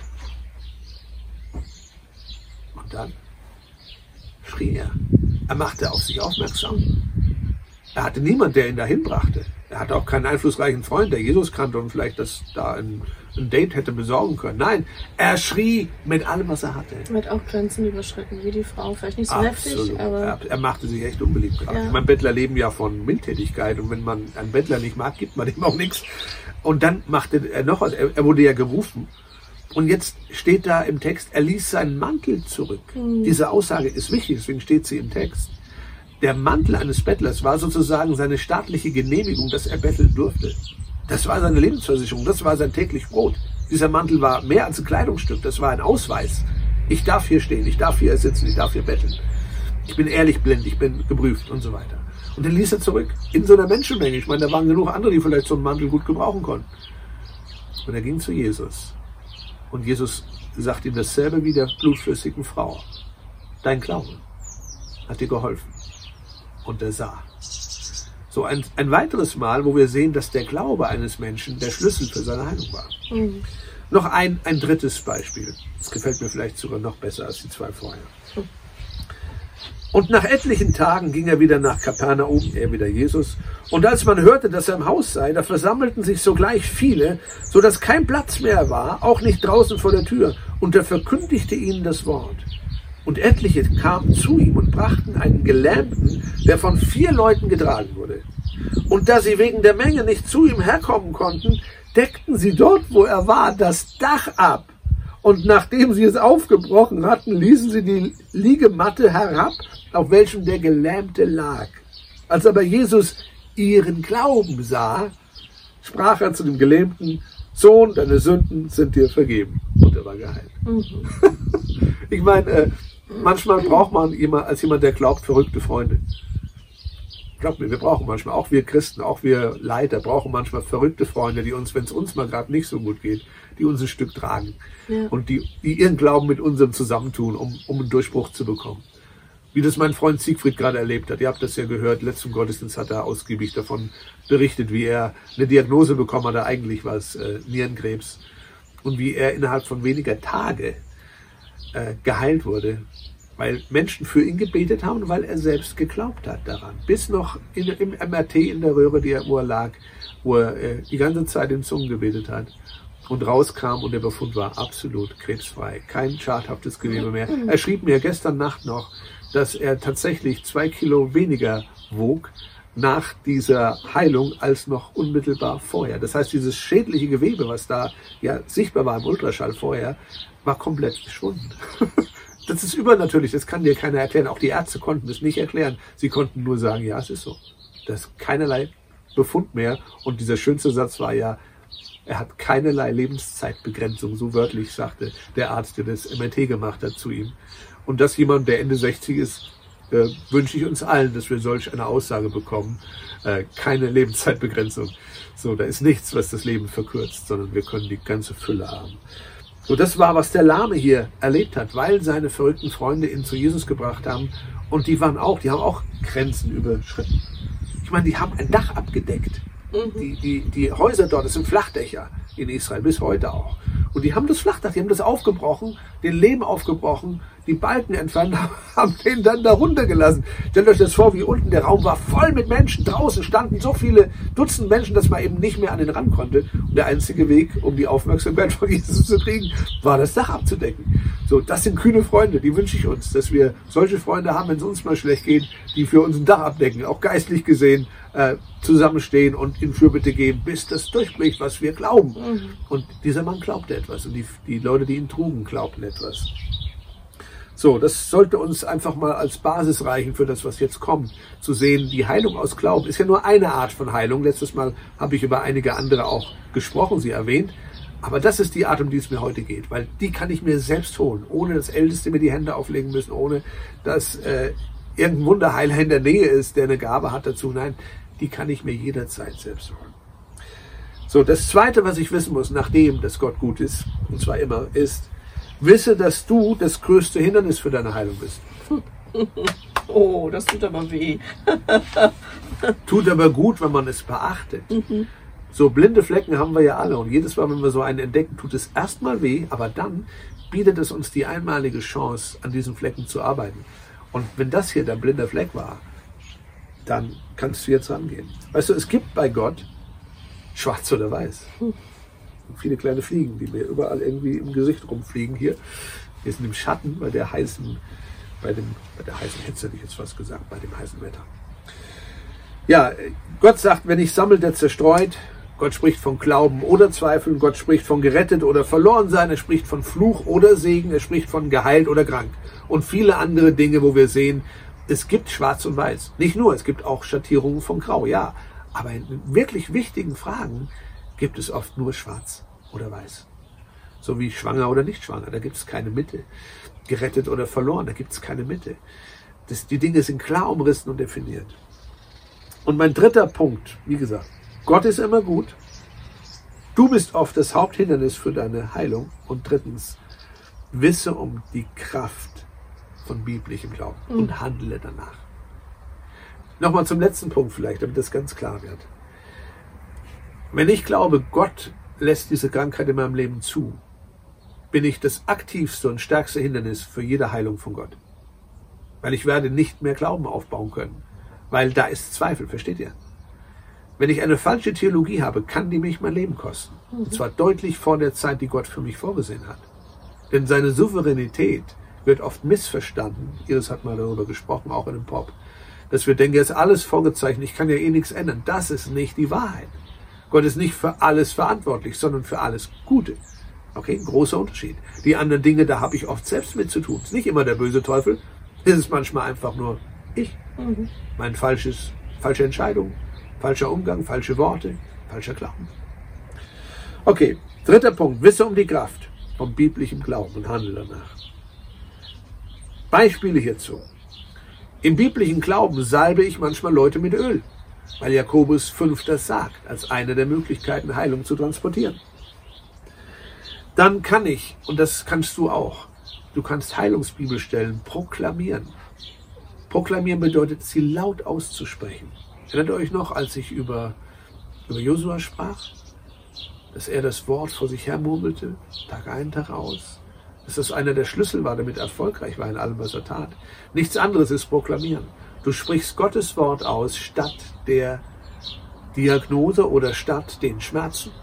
dann schrie er. Er machte auf sich aufmerksam. Er hatte niemand, der ihn dahin brachte. Er hatte auch keinen einflussreichen Freund, der Jesus kannte und vielleicht das da ein Date hätte besorgen können. Nein, er schrie mit allem, was er hatte. Er hat auch Grenzen überschritten, wie die Frau. Vielleicht nicht so heftig, aber... Er machte sich echt unbeliebt gerade. Ja. Ich meine, Bettler leben ja von Mildtätigkeit und wenn man einen Bettler nicht mag, gibt man ihm auch nichts. Und dann machte er noch was. Er wurde ja gerufen. Und jetzt steht da im Text, er ließ seinen Mantel zurück. Diese Aussage ist wichtig, deswegen steht sie im Text. Der Mantel eines Bettlers war sozusagen seine staatliche Genehmigung, dass er betteln durfte. Das war seine Lebensversicherung, das war sein täglich Brot. Dieser Mantel war mehr als ein Kleidungsstück, das war ein Ausweis. Ich darf hier stehen, ich darf hier sitzen, ich darf hier betteln. Ich bin ehrlich blind, ich bin geprüft und so weiter. Und dann ließ er zurück, in so einer Menschenmenge. Ich meine, da waren genug andere, die vielleicht so einen Mantel gut gebrauchen konnten. Und er ging zu Jesus. Und Jesus sagt ihm dasselbe wie der blutflüssigen Frau. Dein Glaube hat dir geholfen. Und er sah. So ein weiteres Mal, wo wir sehen, dass der Glaube eines Menschen der Schlüssel für seine Heilung war. Noch ein drittes Beispiel. Das gefällt mir vielleicht sogar noch besser als die zwei vorher. Und nach etlichen Tagen ging er wieder nach Kapernaum, er wieder Jesus. Und als man hörte, dass er im Haus sei, da versammelten sich sogleich viele, so dass kein Platz mehr war, auch nicht draußen vor der Tür. Und er verkündigte ihnen das Wort. Und etliche kamen zu ihm und brachten einen Gelähmten, der von 4 Leuten getragen wurde. Und da sie wegen der Menge nicht zu ihm herkommen konnten, deckten sie dort, wo er war, das Dach ab. Und nachdem sie es aufgebrochen hatten, ließen sie die Liegematte herab, auf welchem der Gelähmte lag. Als aber Jesus ihren Glauben sah, sprach er zu dem Gelähmten, Sohn, deine Sünden sind dir vergeben. Und er war geheilt. Ich meine, manchmal braucht man als jemand, der glaubt, verrückte Freunde. Glaubt mir, wir brauchen manchmal, auch wir Christen, auch wir Leiter, brauchen manchmal verrückte Freunde, die uns, wenn es uns mal gerade nicht so gut geht, die uns ein Stück tragen. Ja. Und die ihren Glauben mit unserem zusammentun, um einen Durchbruch zu bekommen. Wie das mein Freund Siegfried gerade erlebt hat. Ihr habt das ja gehört, letzten Gottesdienst hat er ausgiebig davon berichtet, wie er eine Diagnose bekommen hat, eigentlich war es Nierenkrebs. Und wie er innerhalb von weniger Tage geheilt wurde, weil Menschen für ihn gebetet haben, weil er selbst geglaubt hat daran. Bis noch im MRT in der Röhre, wo er lag, wo er die ganze Zeit in Zungen gebetet hat und rauskam und der Befund war absolut krebsfrei. Kein schadhaftes Gewebe mehr. Er schrieb mir gestern Nacht noch, dass er tatsächlich 2 Kilo weniger wog nach dieser Heilung als noch unmittelbar vorher. Das heißt, dieses schädliche Gewebe, was da ja sichtbar war im Ultraschall vorher, war komplett verschwunden. Das ist übernatürlich, das kann dir keiner erklären. Auch die Ärzte konnten es nicht erklären. Sie konnten nur sagen, ja, es ist so. Das ist keinerlei Befund mehr. Und dieser schönste Satz war ja, er hat keinerlei Lebenszeitbegrenzung, so wörtlich sagte der Arzt, der das MRT gemacht hat, zu ihm. Und dass jemand, der Ende 60 ist, wünsche ich uns allen, dass wir solch eine Aussage bekommen. Keine Lebenszeitbegrenzung. So, da ist nichts, was das Leben verkürzt, sondern wir können die ganze Fülle haben. So, das war, was der Lahme hier erlebt hat, weil seine verrückten Freunde ihn zu Jesus gebracht haben. Und die haben auch Grenzen überschritten. Ich meine, die haben ein Dach abgedeckt. Die Häuser dort, das sind Flachdächer in Israel, bis heute auch. Und die haben das Flachdach, die haben das aufgebrochen, den Lehm aufgebrochen, die Balken entfernt, haben den dann da runtergelassen. Stellt euch das vor, wie unten der Raum war voll mit Menschen. Draußen standen so viele Dutzend Menschen, dass man eben nicht mehr an den Rand konnte. Und der einzige Weg, um die Aufmerksamkeit von Jesus zu kriegen, war das Dach abzudecken. So, das sind kühne Freunde, die wünsche ich uns, dass wir solche Freunde haben, wenn es uns mal schlecht geht, die für uns ein Dach abdecken, auch geistlich gesehen, zusammenstehen und in Fürbitte gehen, bis das durchbricht, was wir glauben. Und dieser Mann glaubte etwas und die Leute, die ihn trugen, glaubten etwas. So, das sollte uns einfach mal als Basis reichen für das, was jetzt kommt. Zu sehen, die Heilung aus Glauben ist ja nur eine Art von Heilung. Letztes Mal habe ich über einige andere auch gesprochen, sie erwähnt. Aber das ist die Art, um die es mir heute geht, weil die kann ich mir selbst holen, ohne dass Älteste mir die Hände auflegen müssen, ohne dass irgendein Wunderheiler in der Nähe ist, der eine Gabe hat dazu. Nein, die kann ich mir jederzeit selbst holen. So, das Zweite, was ich wissen muss, nachdem dass Gott gut ist, und zwar immer, ist, wisse, dass du das größte Hindernis für deine Heilung bist. Oh, das tut aber weh. Tut aber gut, wenn man es beachtet. So blinde Flecken haben wir ja alle. Und jedes Mal, wenn wir so einen entdecken, tut es erstmal weh, aber dann bietet es uns die einmalige Chance, an diesen Flecken zu arbeiten. Und wenn das hier dein blinder Fleck war, dann kannst du jetzt rangehen. Weißt du, es gibt bei Gott schwarz oder weiß. Viele kleine Fliegen, die mir überall irgendwie im Gesicht rumfliegen hier. Wir sind im Schatten bei der heißen Hitze, hätte ich jetzt fast gesagt, bei dem heißen Wetter. Ja, Gott sagt, wenn ich sammle, der zerstreut. Gott spricht von Glauben oder Zweifeln. Gott spricht von gerettet oder verloren sein. Er spricht von Fluch oder Segen. Er spricht von geheilt oder krank. Und viele andere Dinge, wo wir sehen, es gibt Schwarz und Weiß. Nicht nur, es gibt auch Schattierungen von Grau, ja. Aber in wirklich wichtigen Fragen gibt es oft nur Schwarz oder Weiß. So wie schwanger oder nicht schwanger, da gibt es keine Mitte. Gerettet oder verloren, da gibt es keine Mitte. Die Dinge sind klar umrissen und definiert. Und mein dritter Punkt, wie gesagt, Gott ist immer gut. Du bist oft das Haupthindernis für deine Heilung. Und drittens, wisse um die Kraft von biblischem Glauben und handle danach. Nochmal zum letzten Punkt vielleicht, damit das ganz klar wird. Wenn ich glaube, Gott lässt diese Krankheit in meinem Leben zu, bin ich das aktivste und stärkste Hindernis für jede Heilung von Gott. Weil ich werde nicht mehr Glauben aufbauen können. Weil da ist Zweifel, versteht ihr? Wenn ich eine falsche Theologie habe, kann die mich mein Leben kosten. Und zwar deutlich vor der Zeit, die Gott für mich vorgesehen hat. Denn seine Souveränität wird oft missverstanden. Iris hat mal darüber gesprochen, auch in dem Pop. Dass wir denken, jetzt alles vorgezeichnet, ich kann ja eh nichts ändern. Das ist nicht die Wahrheit. Gott ist nicht für alles verantwortlich, sondern für alles Gute. Okay, ein großer Unterschied. Die anderen Dinge, da habe ich oft selbst mit zu tun. Es ist nicht immer der böse Teufel, es ist manchmal einfach nur ich. Meine falsche Entscheidung, falscher Umgang, falsche Worte, falscher Glauben. Okay, dritter Punkt. Wisse um die Kraft vom biblischen Glauben und handle danach. Beispiele hierzu. Im biblischen Glauben salbe ich manchmal Leute mit Öl, weil Jakobus 5 das sagt, als eine der Möglichkeiten, Heilung zu transportieren. Dann kann ich, und das kannst du auch, du kannst Heilungsbibelstellen proklamieren. Proklamieren bedeutet, sie laut auszusprechen. Erinnert ihr euch noch, als ich über Josua sprach, dass er das Wort vor sich her murmelte, Tag ein, Tag aus, dass das einer der Schlüssel war, damit er erfolgreich war in allem, was er tat. Nichts anderes ist proklamieren. Du sprichst Gottes Wort aus, statt der Diagnose oder statt den Schmerzen.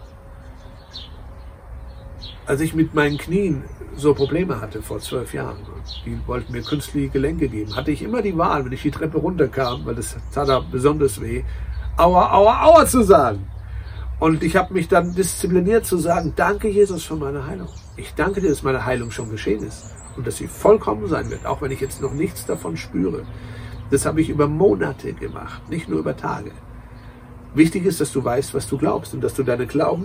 Als ich mit meinen Knien so Probleme hatte vor 12 Jahren, die wollten mir künstliche Gelenke geben, hatte ich immer die Wahl, wenn ich die Treppe runterkam, weil das tat da besonders weh, Aua, aua, aua zu sagen. Und ich habe mich dann diszipliniert zu sagen, danke Jesus für meine Heilung. Ich danke dir, dass meine Heilung schon geschehen ist und dass sie vollkommen sein wird, auch wenn ich jetzt noch nichts davon spüre. Das habe ich über Monate gemacht, nicht nur über Tage. Wichtig ist, dass du weißt, was du glaubst und dass du deinen Glauben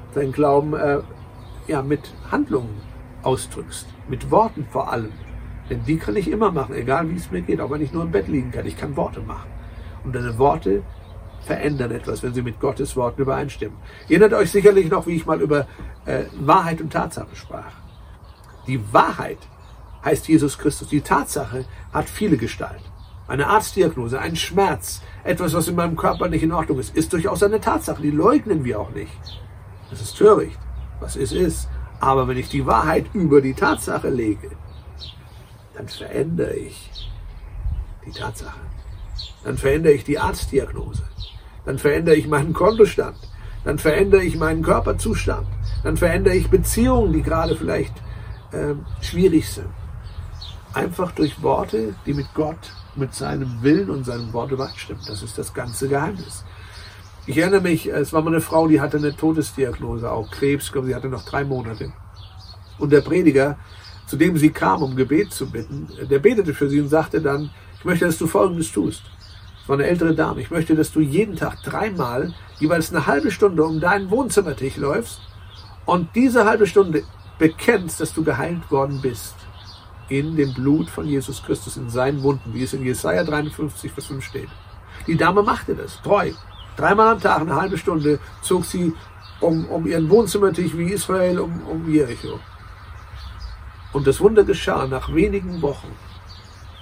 mit Handlungen ausdrückst, mit Worten vor allem. Denn die kann ich immer machen, egal wie es mir geht, auch wenn ich nur im Bett liegen kann. Ich kann Worte machen. Und deine Worte verändern etwas, wenn sie mit Gottes Worten übereinstimmen. Ihr erinnert euch sicherlich noch, wie ich mal über Wahrheit und Tatsache sprach. Die Wahrheit heißt Jesus Christus. Die Tatsache hat viele Gestalten. Eine Arztdiagnose, ein Schmerz, etwas, was in meinem Körper nicht in Ordnung ist durchaus eine Tatsache. Die leugnen wir auch nicht. Das ist töricht. Was ist. Aber wenn ich die Wahrheit über die Tatsache lege, dann verändere ich die Tatsache. Dann verändere ich die Arztdiagnose. Dann verändere ich meinen Kontostand. Dann verändere ich meinen Körperzustand. Dann verändere ich Beziehungen, die gerade vielleicht schwierig sind. Einfach durch Worte, die mit Gott, mit seinem Willen und seinem Wort übereinstimmen. Das ist das ganze Geheimnis. Ich erinnere mich, es war mal eine Frau, die hatte eine Todesdiagnose, auch Krebs, sie hatte noch 3 Monate. Und der Prediger, zu dem sie kam, um Gebet zu bitten, der betete für sie und sagte dann, ich möchte, dass du Folgendes tust. Es war eine ältere Dame. Ich möchte, dass du jeden Tag 3-mal, jeweils eine halbe Stunde um deinen Wohnzimmertisch läufst und diese halbe Stunde bekennst, dass du geheilt worden bist. In dem Blut von Jesus Christus, in seinen Wunden, wie es in Jesaja 53, Vers 5 steht. Die Dame machte das, treu. 3-mal am Tag, eine halbe Stunde, zog sie um ihren Wohnzimmertisch wie Israel um Jericho. Und das Wunder geschah nach wenigen Wochen,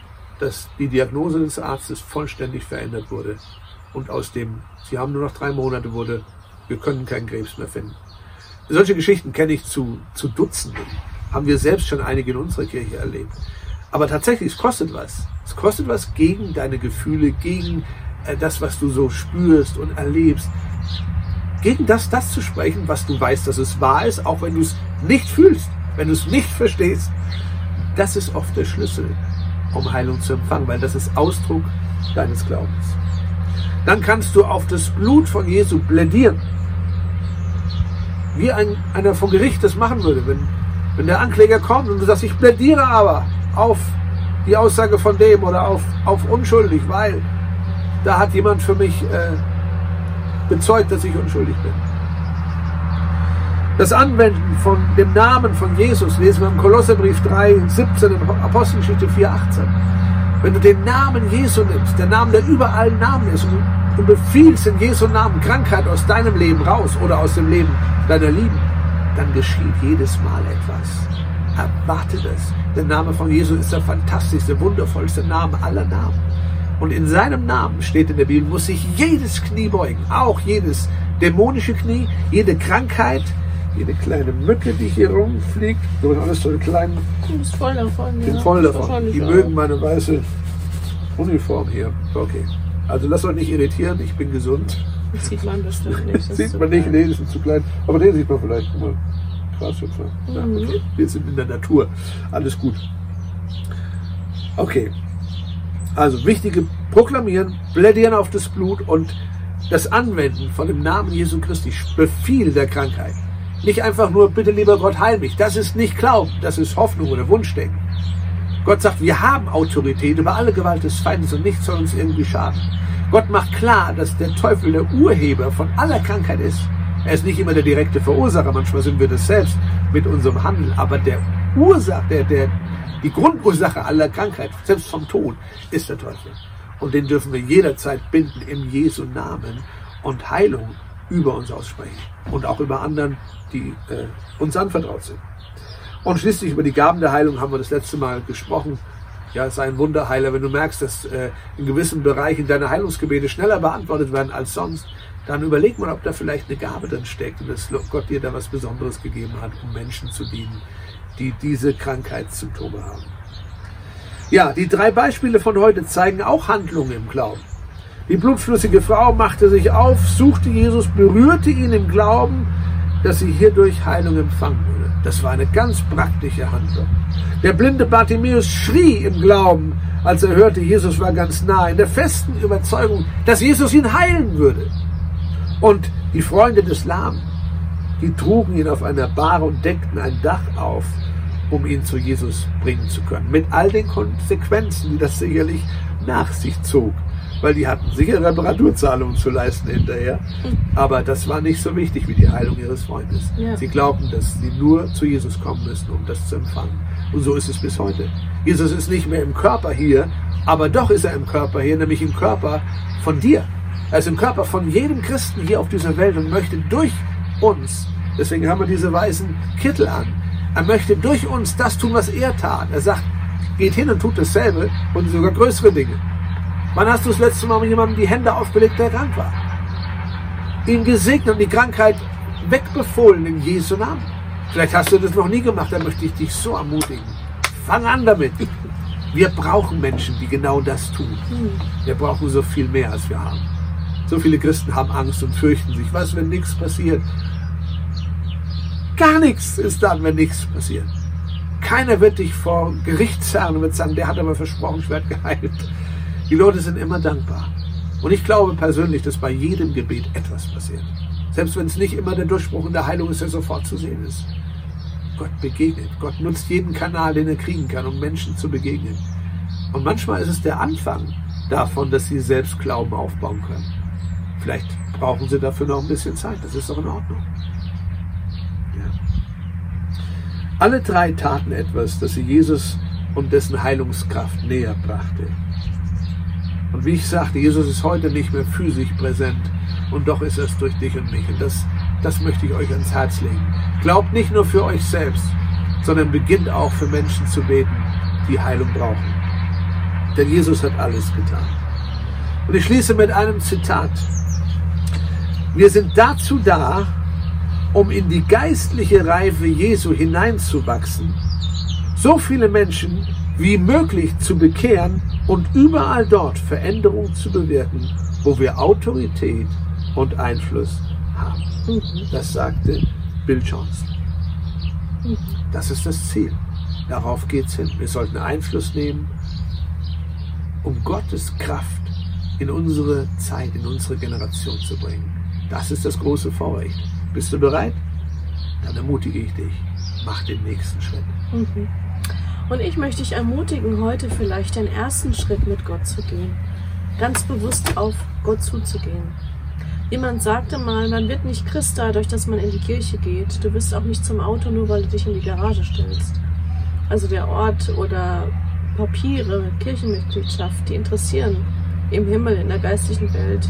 dass die Diagnose des Arztes vollständig verändert wurde. Und aus dem, Sie haben nur noch 3 Monate, wurde, wir können keinen Krebs mehr finden. Solche Geschichten kenne ich zu Dutzenden. Haben wir selbst schon einige in unserer Kirche erlebt. Aber tatsächlich, es kostet was. Es kostet was gegen deine Gefühle, gegen das, was du so spürst und erlebst. Gegen das zu sprechen, was du weißt, dass es wahr ist, auch wenn du es nicht fühlst, wenn du es nicht verstehst. Das ist oft der Schlüssel, um Heilung zu empfangen, weil das ist Ausdruck deines Glaubens. Dann kannst du auf das Blut von Jesu plädieren. Wie einer vor Gericht das machen würde, wenn der Ankläger kommt und du sagst, ich plädiere aber auf die Aussage von dem oder auf unschuldig, weil da hat jemand für mich bezeugt, dass ich unschuldig bin. Das Anwenden von dem Namen von Jesus lesen wir im Kolosserbrief 3,17 und Apostelgeschichte 4,18. Wenn du den Namen Jesu nimmst, der Name, der über allen Namen ist, und du befiehlst in Jesu Namen Krankheit aus deinem Leben raus oder aus dem Leben deiner Lieben, dann geschieht jedes Mal etwas. Erwarte das. Der Name von Jesus ist der fantastischste, wundervollste Name aller Namen. Und in seinem Namen, steht in der Bibel, muss sich jedes Knie beugen, auch jedes dämonische Knie, jede Krankheit, jede kleine Mücke, die hier rumfliegt, so alles so klein. Du bist voll davon. Ich bin voll davon. Die mögen meine weiße Uniform hier. Okay. Also lasst euch nicht irritieren, ich bin gesund. Das sieht man bestimmt nicht. Das sieht man nicht, nee, das ist zu klein. Aber den sieht man vielleicht. Guck mal. Grashüpfer. Ja, okay. Wir sind in der Natur. Alles gut. Okay. Also wichtige proklamieren, plädieren auf das Blut und das Anwenden von dem Namen Jesu Christi, Befehl der Krankheit. Nicht einfach nur, bitte lieber Gott, heil mich. Das ist nicht Glauben, das ist Hoffnung oder Wunschdenken. Gott sagt, wir haben Autorität über alle Gewalt des Feindes und nichts soll uns irgendwie schaden. Gott macht klar, dass der Teufel der Urheber von aller Krankheit ist. Er ist nicht immer der direkte Verursacher, manchmal sind wir das selbst mit unserem Handeln, aber der die Grundursache aller Krankheit, selbst vom Tod, ist der Teufel. Und den dürfen wir jederzeit binden in Jesu Namen und Heilung über uns aussprechen. Und auch über anderen, die uns anvertraut sind. Und schließlich über die Gaben der Heilung haben wir das letzte Mal gesprochen. Ja, sei ein Wunderheiler. Wenn du merkst, dass in gewissen Bereichen deine Heilungsgebete schneller beantwortet werden als sonst, dann überleg mal, ob da vielleicht eine Gabe drin steckt und dass Gott dir da was Besonderes gegeben hat, um Menschen zu dienen, die diese Krankheitssymptome haben. Ja, die 3 Beispiele von heute zeigen auch Handlungen im Glauben. Die blutflüssige Frau machte sich auf, suchte Jesus, berührte ihn im Glauben, dass sie hierdurch Heilung empfangen würde. Das war eine ganz praktische Handlung. Der blinde Bartimäus schrie im Glauben, als er hörte, Jesus war ganz nah, in der festen Überzeugung, dass Jesus ihn heilen würde. Und die Freunde des Lahmen, die trugen ihn auf einer Bahre und deckten ein Dach auf, um ihn zu Jesus bringen zu können. Mit all den Konsequenzen, die das sicherlich nach sich zog. Weil die hatten sicher Reparaturzahlungen zu leisten hinterher. Aber das war nicht so wichtig wie die Heilung ihres Freundes. Ja. Sie glaubten, dass sie nur zu Jesus kommen müssen, um das zu empfangen. Und so ist es bis heute. Jesus ist nicht mehr im Körper hier, aber doch ist er im Körper hier, nämlich im Körper von dir. Er ist im Körper von jedem Christen hier auf dieser Welt und möchte durch uns, deswegen haben wir diese weißen Kittel an, er möchte durch uns das tun, was er tat. Er sagt, geht hin und tut dasselbe und sogar größere Dinge. Wann hast du das letzte Mal mit jemandem die Hände aufgelegt, der krank war? Ihn gesegnet und die Krankheit wegbefohlen in Jesu Namen. Vielleicht hast du das noch nie gemacht, dann möchte ich dich so ermutigen. Fang an damit. Wir brauchen Menschen, die genau das tun. Wir brauchen so viel mehr, als wir haben. So viele Christen haben Angst und fürchten sich. Was, wenn nichts passiert? Gar nichts ist dann, wenn nichts passiert. Keiner wird dich vor Gericht zerren und wird sagen, der hat aber versprochen, ich werde geheilt. Die Leute sind immer dankbar. Und ich glaube persönlich, dass bei jedem Gebet etwas passiert. Selbst wenn es nicht immer der Durchbruch in der Heilung ist, der sofort zu sehen ist. Gott begegnet. Gott nutzt jeden Kanal, den er kriegen kann, um Menschen zu begegnen. Und manchmal ist es der Anfang davon, dass sie selbst Glauben aufbauen können. Vielleicht brauchen sie dafür noch ein bisschen Zeit. Das ist doch in Ordnung. Ja. Alle 3 taten etwas, das sie Jesus und dessen Heilungskraft näher brachte. Und wie ich sagte, Jesus ist heute nicht mehr physisch präsent und doch ist es durch dich und mich. Und das möchte ich euch ans Herz legen. Glaubt nicht nur für euch selbst, sondern beginnt auch für Menschen zu beten, die Heilung brauchen. Denn Jesus hat alles getan. Und ich schließe mit einem Zitat. Wir sind dazu da, um in die geistliche Reife Jesu hineinzuwachsen, so viele Menschen wie möglich zu bekehren und überall dort Veränderung zu bewirken, wo wir Autorität und Einfluss haben. Das sagte Bill Johnson. Das ist das Ziel. Darauf geht es hin. Wir sollten Einfluss nehmen, um Gottes Kraft in unsere Zeit, in unsere Generation zu bringen. Das ist das große Vorrecht. Bist du bereit? Dann ermutige ich dich. Mach den nächsten Schritt. Und ich möchte dich ermutigen, heute vielleicht den ersten Schritt mit Gott zu gehen. Ganz bewusst auf Gott zuzugehen. Jemand sagte mal, man wird nicht Christ dadurch, dass man in die Kirche geht. Du wirst auch nicht zum Auto, nur weil du dich in die Garage stellst. Also der Ort oder Papiere, Kirchenmitgliedschaft, die interessieren im Himmel, in der geistlichen Welt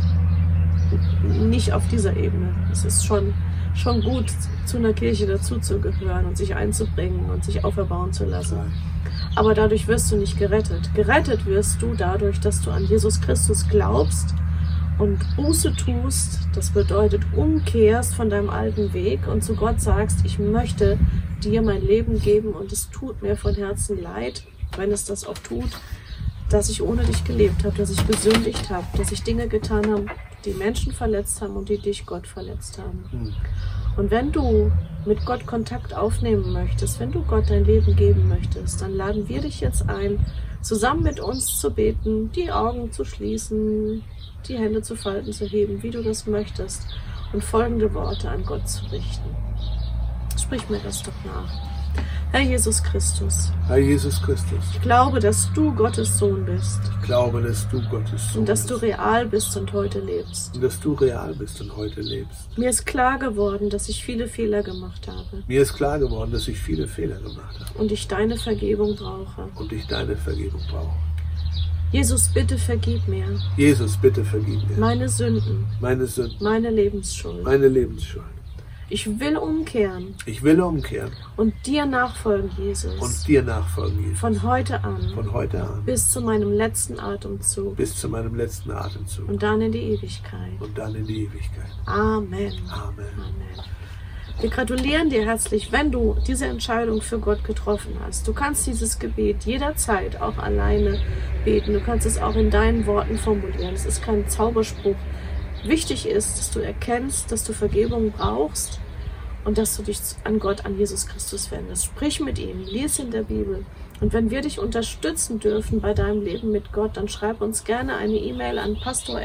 nicht auf dieser Ebene. Es ist schon gut, zu einer Kirche dazuzugehören und sich einzubringen und sich auferbauen zu lassen. Aber dadurch wirst du nicht gerettet. Gerettet wirst du dadurch, dass du an Jesus Christus glaubst und Buße tust. Das bedeutet, umkehrst von deinem alten Weg und zu Gott sagst, ich möchte dir mein Leben geben und es tut mir von Herzen leid, wenn es das auch tut, dass ich ohne dich gelebt habe, dass ich gesündigt habe, dass ich Dinge getan habe, die Menschen verletzt haben und die dich, Gott, verletzt haben. Und wenn du mit Gott Kontakt aufnehmen möchtest, wenn du Gott dein Leben geben möchtest, dann laden wir dich jetzt ein, zusammen mit uns zu beten, die Augen zu schließen, die Hände zu falten, zu heben, wie du das möchtest und folgende Worte an Gott zu richten. Sprich mir das doch nach. Herr Jesus Christus. Herr Jesus Christus. Ich glaube, dass du Gottes Sohn bist. Ich glaube, dass du Gottes Sohn und dass du bist. real bist und heute lebst. Und dass du real bist und heute lebst. Mir ist klar geworden, dass ich viele Fehler gemacht habe. Mir ist klar geworden, dass ich viele Fehler gemacht habe. Und ich deine Vergebung brauche. Und ich deine Vergebung brauche. Jesus, bitte vergib mir. Jesus, bitte vergib mir. Meine Sünden. Meine Sünden. Meine Lebensschuld. Meine Lebensschuld. Ich will umkehren. Ich will umkehren. Und dir nachfolgen, Jesus. Und dir nachfolgen, Jesus. Von heute an. Von heute an. Bis zu meinem letzten Atemzug. Bis zu meinem letzten Atemzug. Und dann in die Ewigkeit. Und dann in die Ewigkeit. Amen. Amen. Amen. Wir gratulieren dir herzlich, wenn du diese Entscheidung für Gott getroffen hast. Du kannst dieses Gebet jederzeit auch alleine beten. Du kannst es auch in deinen Worten formulieren. Es ist kein Zauberspruch. Wichtig ist, dass du erkennst, dass du Vergebung brauchst und dass du dich an Gott, an Jesus Christus wendest. Sprich mit ihm, lies in der Bibel. Und wenn wir dich unterstützen dürfen bei deinem Leben mit Gott, dann schreib uns gerne eine E-Mail an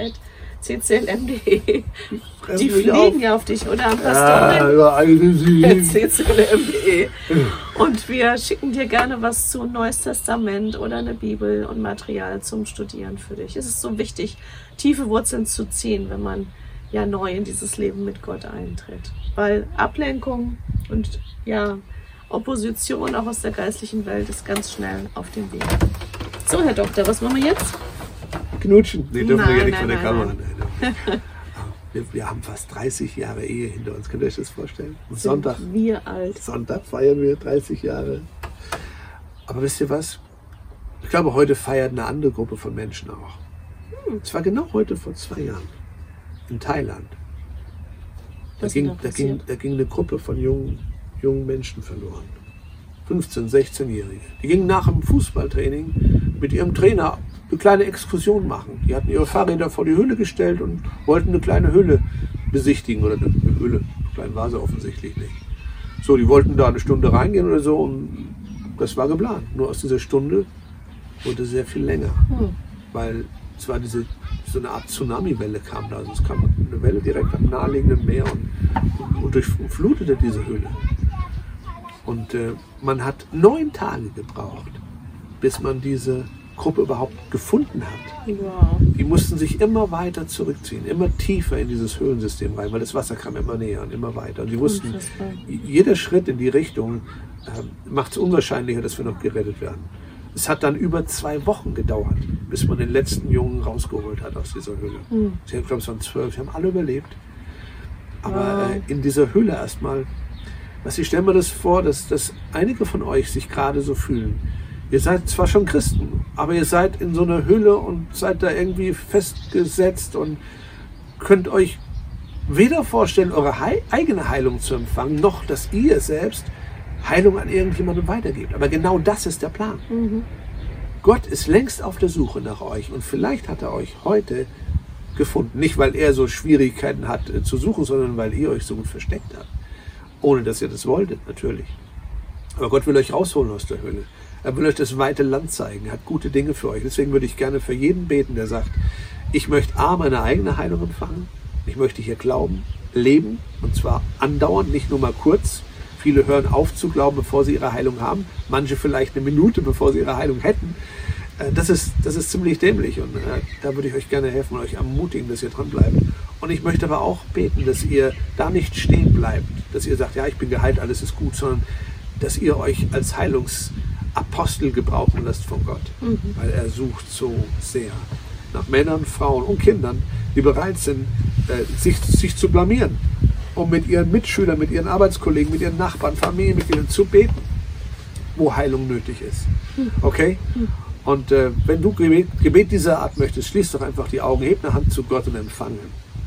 pastor@cclm.de. Die fliegen ja auf dich, oder? An pastorin@cclm.de. Und wir schicken dir gerne was zu Neues Testament oder eine Bibel und Material zum Studieren für dich. Es ist so wichtig, tiefe Wurzeln zu ziehen, wenn man ja neu in dieses Leben mit Gott eintritt. Weil Ablenkung und ja, Opposition auch aus der geistlichen Welt ist ganz schnell auf dem Weg. So, Herr Doktor, was machen wir jetzt? Knutschen. Nee, dürfen wir ja nicht Nein, von der nein, Kamera. nein. Wir haben fast 30 Jahre Ehe hinter uns. Könnt ihr euch das vorstellen? Sonntag feiern wir 30 Jahre. Aber wisst ihr was? Ich glaube, heute feiert eine andere Gruppe von Menschen auch. Es war genau heute vor 2 Jahren in Thailand. Da ging eine Gruppe von jungen Menschen verloren. 15-, 16-Jährige. Die gingen nach dem Fußballtraining mit ihrem Trainer eine kleine Exkursion machen. Die hatten ihre Fahrräder vor die Höhle gestellt und wollten eine kleine Höhle besichtigen. Oder eine Höhle, klein war sie offensichtlich nicht. So, die wollten da eine Stunde reingehen oder so und das war geplant. Nur aus dieser Stunde wurde sehr viel länger. Weil es war so eine Art Tsunami-Welle kam da. Also es kam eine Welle direkt am naheliegenden Meer und durchflutete diese Höhle. Und man hat 9 Tage gebraucht, bis man diese Gruppe überhaupt gefunden hat. Wow. Die mussten sich immer weiter zurückziehen, immer tiefer in dieses Höhlensystem rein, weil das Wasser kam immer näher und immer weiter. Und sie wussten, jeder Schritt in die Richtung macht es unwahrscheinlicher, dass wir noch gerettet werden. Es hat dann über 2 Wochen gedauert, bis man den letzten Jungen rausgeholt hat aus dieser Höhle. Ich glaube, es waren 12, sie haben alle überlebt. Aber in dieser Höhle erstmal, ich stelle mir das vor, dass einige von euch sich gerade so fühlen. Ihr seid zwar schon Christen, aber ihr seid in so einer Hülle und seid da irgendwie festgesetzt und könnt euch weder vorstellen, eure eigene Heilung zu empfangen, noch dass ihr selbst Heilung an irgendjemandem weitergebt. Aber genau das ist der Plan. Gott ist längst auf der Suche nach euch und vielleicht hat er euch heute gefunden. Nicht, weil er so Schwierigkeiten hat zu suchen, sondern weil ihr euch so gut versteckt habt. Ohne, dass ihr das wolltet, natürlich. Aber Gott will euch rausholen aus der Hölle. Er will euch das weite Land zeigen. Er hat gute Dinge für euch. Deswegen würde ich gerne für jeden beten, der sagt, ich möchte meine eigene Heilung empfangen. Ich möchte hier glauben, leben, und zwar andauernd, nicht nur mal kurz. Viele hören auf zu glauben, bevor sie ihre Heilung haben. Manche vielleicht eine Minute, bevor sie ihre Heilung hätten. Das ist ziemlich dämlich und da würde ich euch gerne helfen und euch ermutigen, dass ihr dran bleibt. Und ich möchte aber auch beten, dass ihr da nicht stehen bleibt, dass ihr sagt, ja, ich bin geheilt, alles ist gut, sondern dass ihr euch als Heilungsapostel gebrauchen lasst von Gott, weil er sucht so sehr nach Männern, Frauen und Kindern, die bereit sind, sich zu blamieren, um mit ihren Mitschülern, mit ihren Arbeitskollegen, mit ihren Nachbarn, Familienmitgliedern zu beten, wo Heilung nötig ist. Okay? Und wenn du Gebet dieser Art möchtest, schließ doch einfach die Augen, heb eine Hand zu Gott und empfange.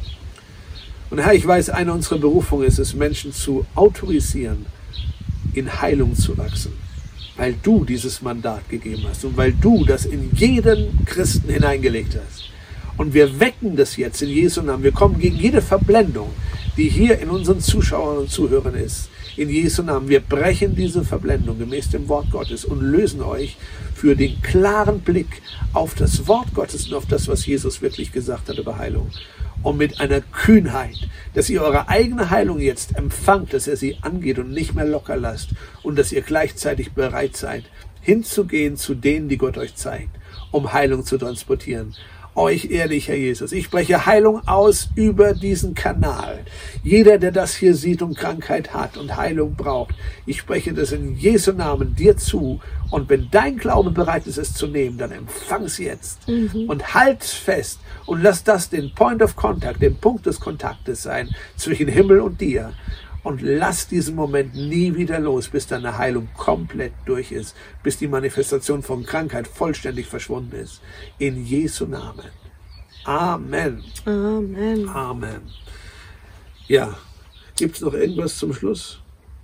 Und Herr, ich weiß, eine unserer Berufungen ist es, Menschen zu autorisieren, in Heilung zu wachsen. Weil du dieses Mandat gegeben hast und weil du das in jeden Christen hineingelegt hast. Und wir wecken das jetzt in Jesu Namen. Wir kommen gegen jede Verblendung, die hier in unseren Zuschauern und Zuhörern ist. In Jesu Namen. Wir brechen diese Verblendung gemäß dem Wort Gottes und lösen euch für den klaren Blick auf das Wort Gottes und auf das, was Jesus wirklich gesagt hat über Heilung. Und mit einer Kühnheit, dass ihr eure eigene Heilung jetzt empfangt, dass ihr sie angeht und nicht mehr locker lasst und dass ihr gleichzeitig bereit seid, hinzugehen zu denen, die Gott euch zeigt, um Heilung zu transportieren. Euch ehrlich, Herr Jesus, ich spreche Heilung aus über diesen Kanal. Jeder, der das hier sieht und Krankheit hat und Heilung braucht, ich spreche das in Jesu Namen dir zu. Und wenn dein Glaube bereit ist, es zu nehmen, dann empfang's jetzt und halt's fest und lass das den Point of Contact, den Punkt des Kontaktes sein zwischen Himmel und dir. Und lass diesen Moment nie wieder los, bis deine Heilung komplett durch ist, bis die Manifestation von Krankheit vollständig verschwunden ist. In Jesu Namen. Amen. Amen. Amen. Ja, gibt es noch irgendwas zum Schluss?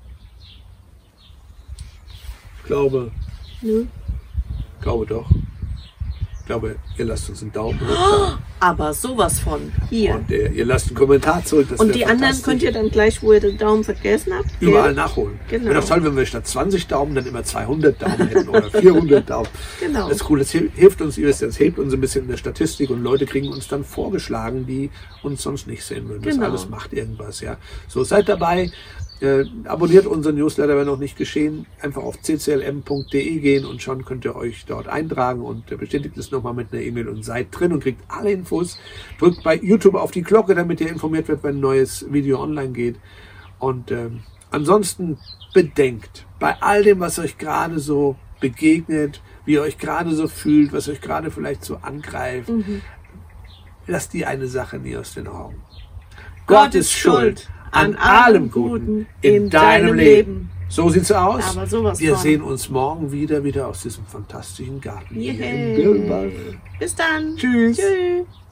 Glaube. Nö. Glaube doch. Ich glaube, ihr lasst uns einen Daumen hoch. Aber sowas von. Hier. Und ihr lasst einen Kommentar zurück. Und die anderen könnt ihr dann gleich, wo ihr den Daumen vergessen habt, überall nachholen. Genau. Wäre doch toll, wenn wir statt 20 Daumen dann immer 200 Daumen hätten oder 400 Daumen. Genau. Das ist cool. Das hilft uns, ihr wisst, das hebt uns ein bisschen in der Statistik und Leute kriegen uns dann vorgeschlagen, die uns sonst nicht sehen würden. Das Genau. alles macht irgendwas, ja. So, seid dabei. Abonniert unseren Newsletter, wenn noch nicht geschehen. Einfach auf cclm.de gehen und schon könnt ihr euch dort eintragen und bestätigt es nochmal mit einer E-Mail und seid drin und kriegt alle Infos. Drückt bei YouTube auf die Glocke, damit ihr informiert werdet, wenn ein neues Video online geht. Und ansonsten bedenkt, bei all dem, was euch gerade so begegnet, wie ihr euch gerade so fühlt, was euch gerade vielleicht so angreift, lasst die eine Sache nie aus den Augen. Gott ist schuld an allem Guten in deinem Leben. So sieht's aus. Aber sowas Wir von. sehen uns morgen wieder aus diesem fantastischen Garten hier in Yay. Birnbach. Bis dann. Tschüss. Tschüss.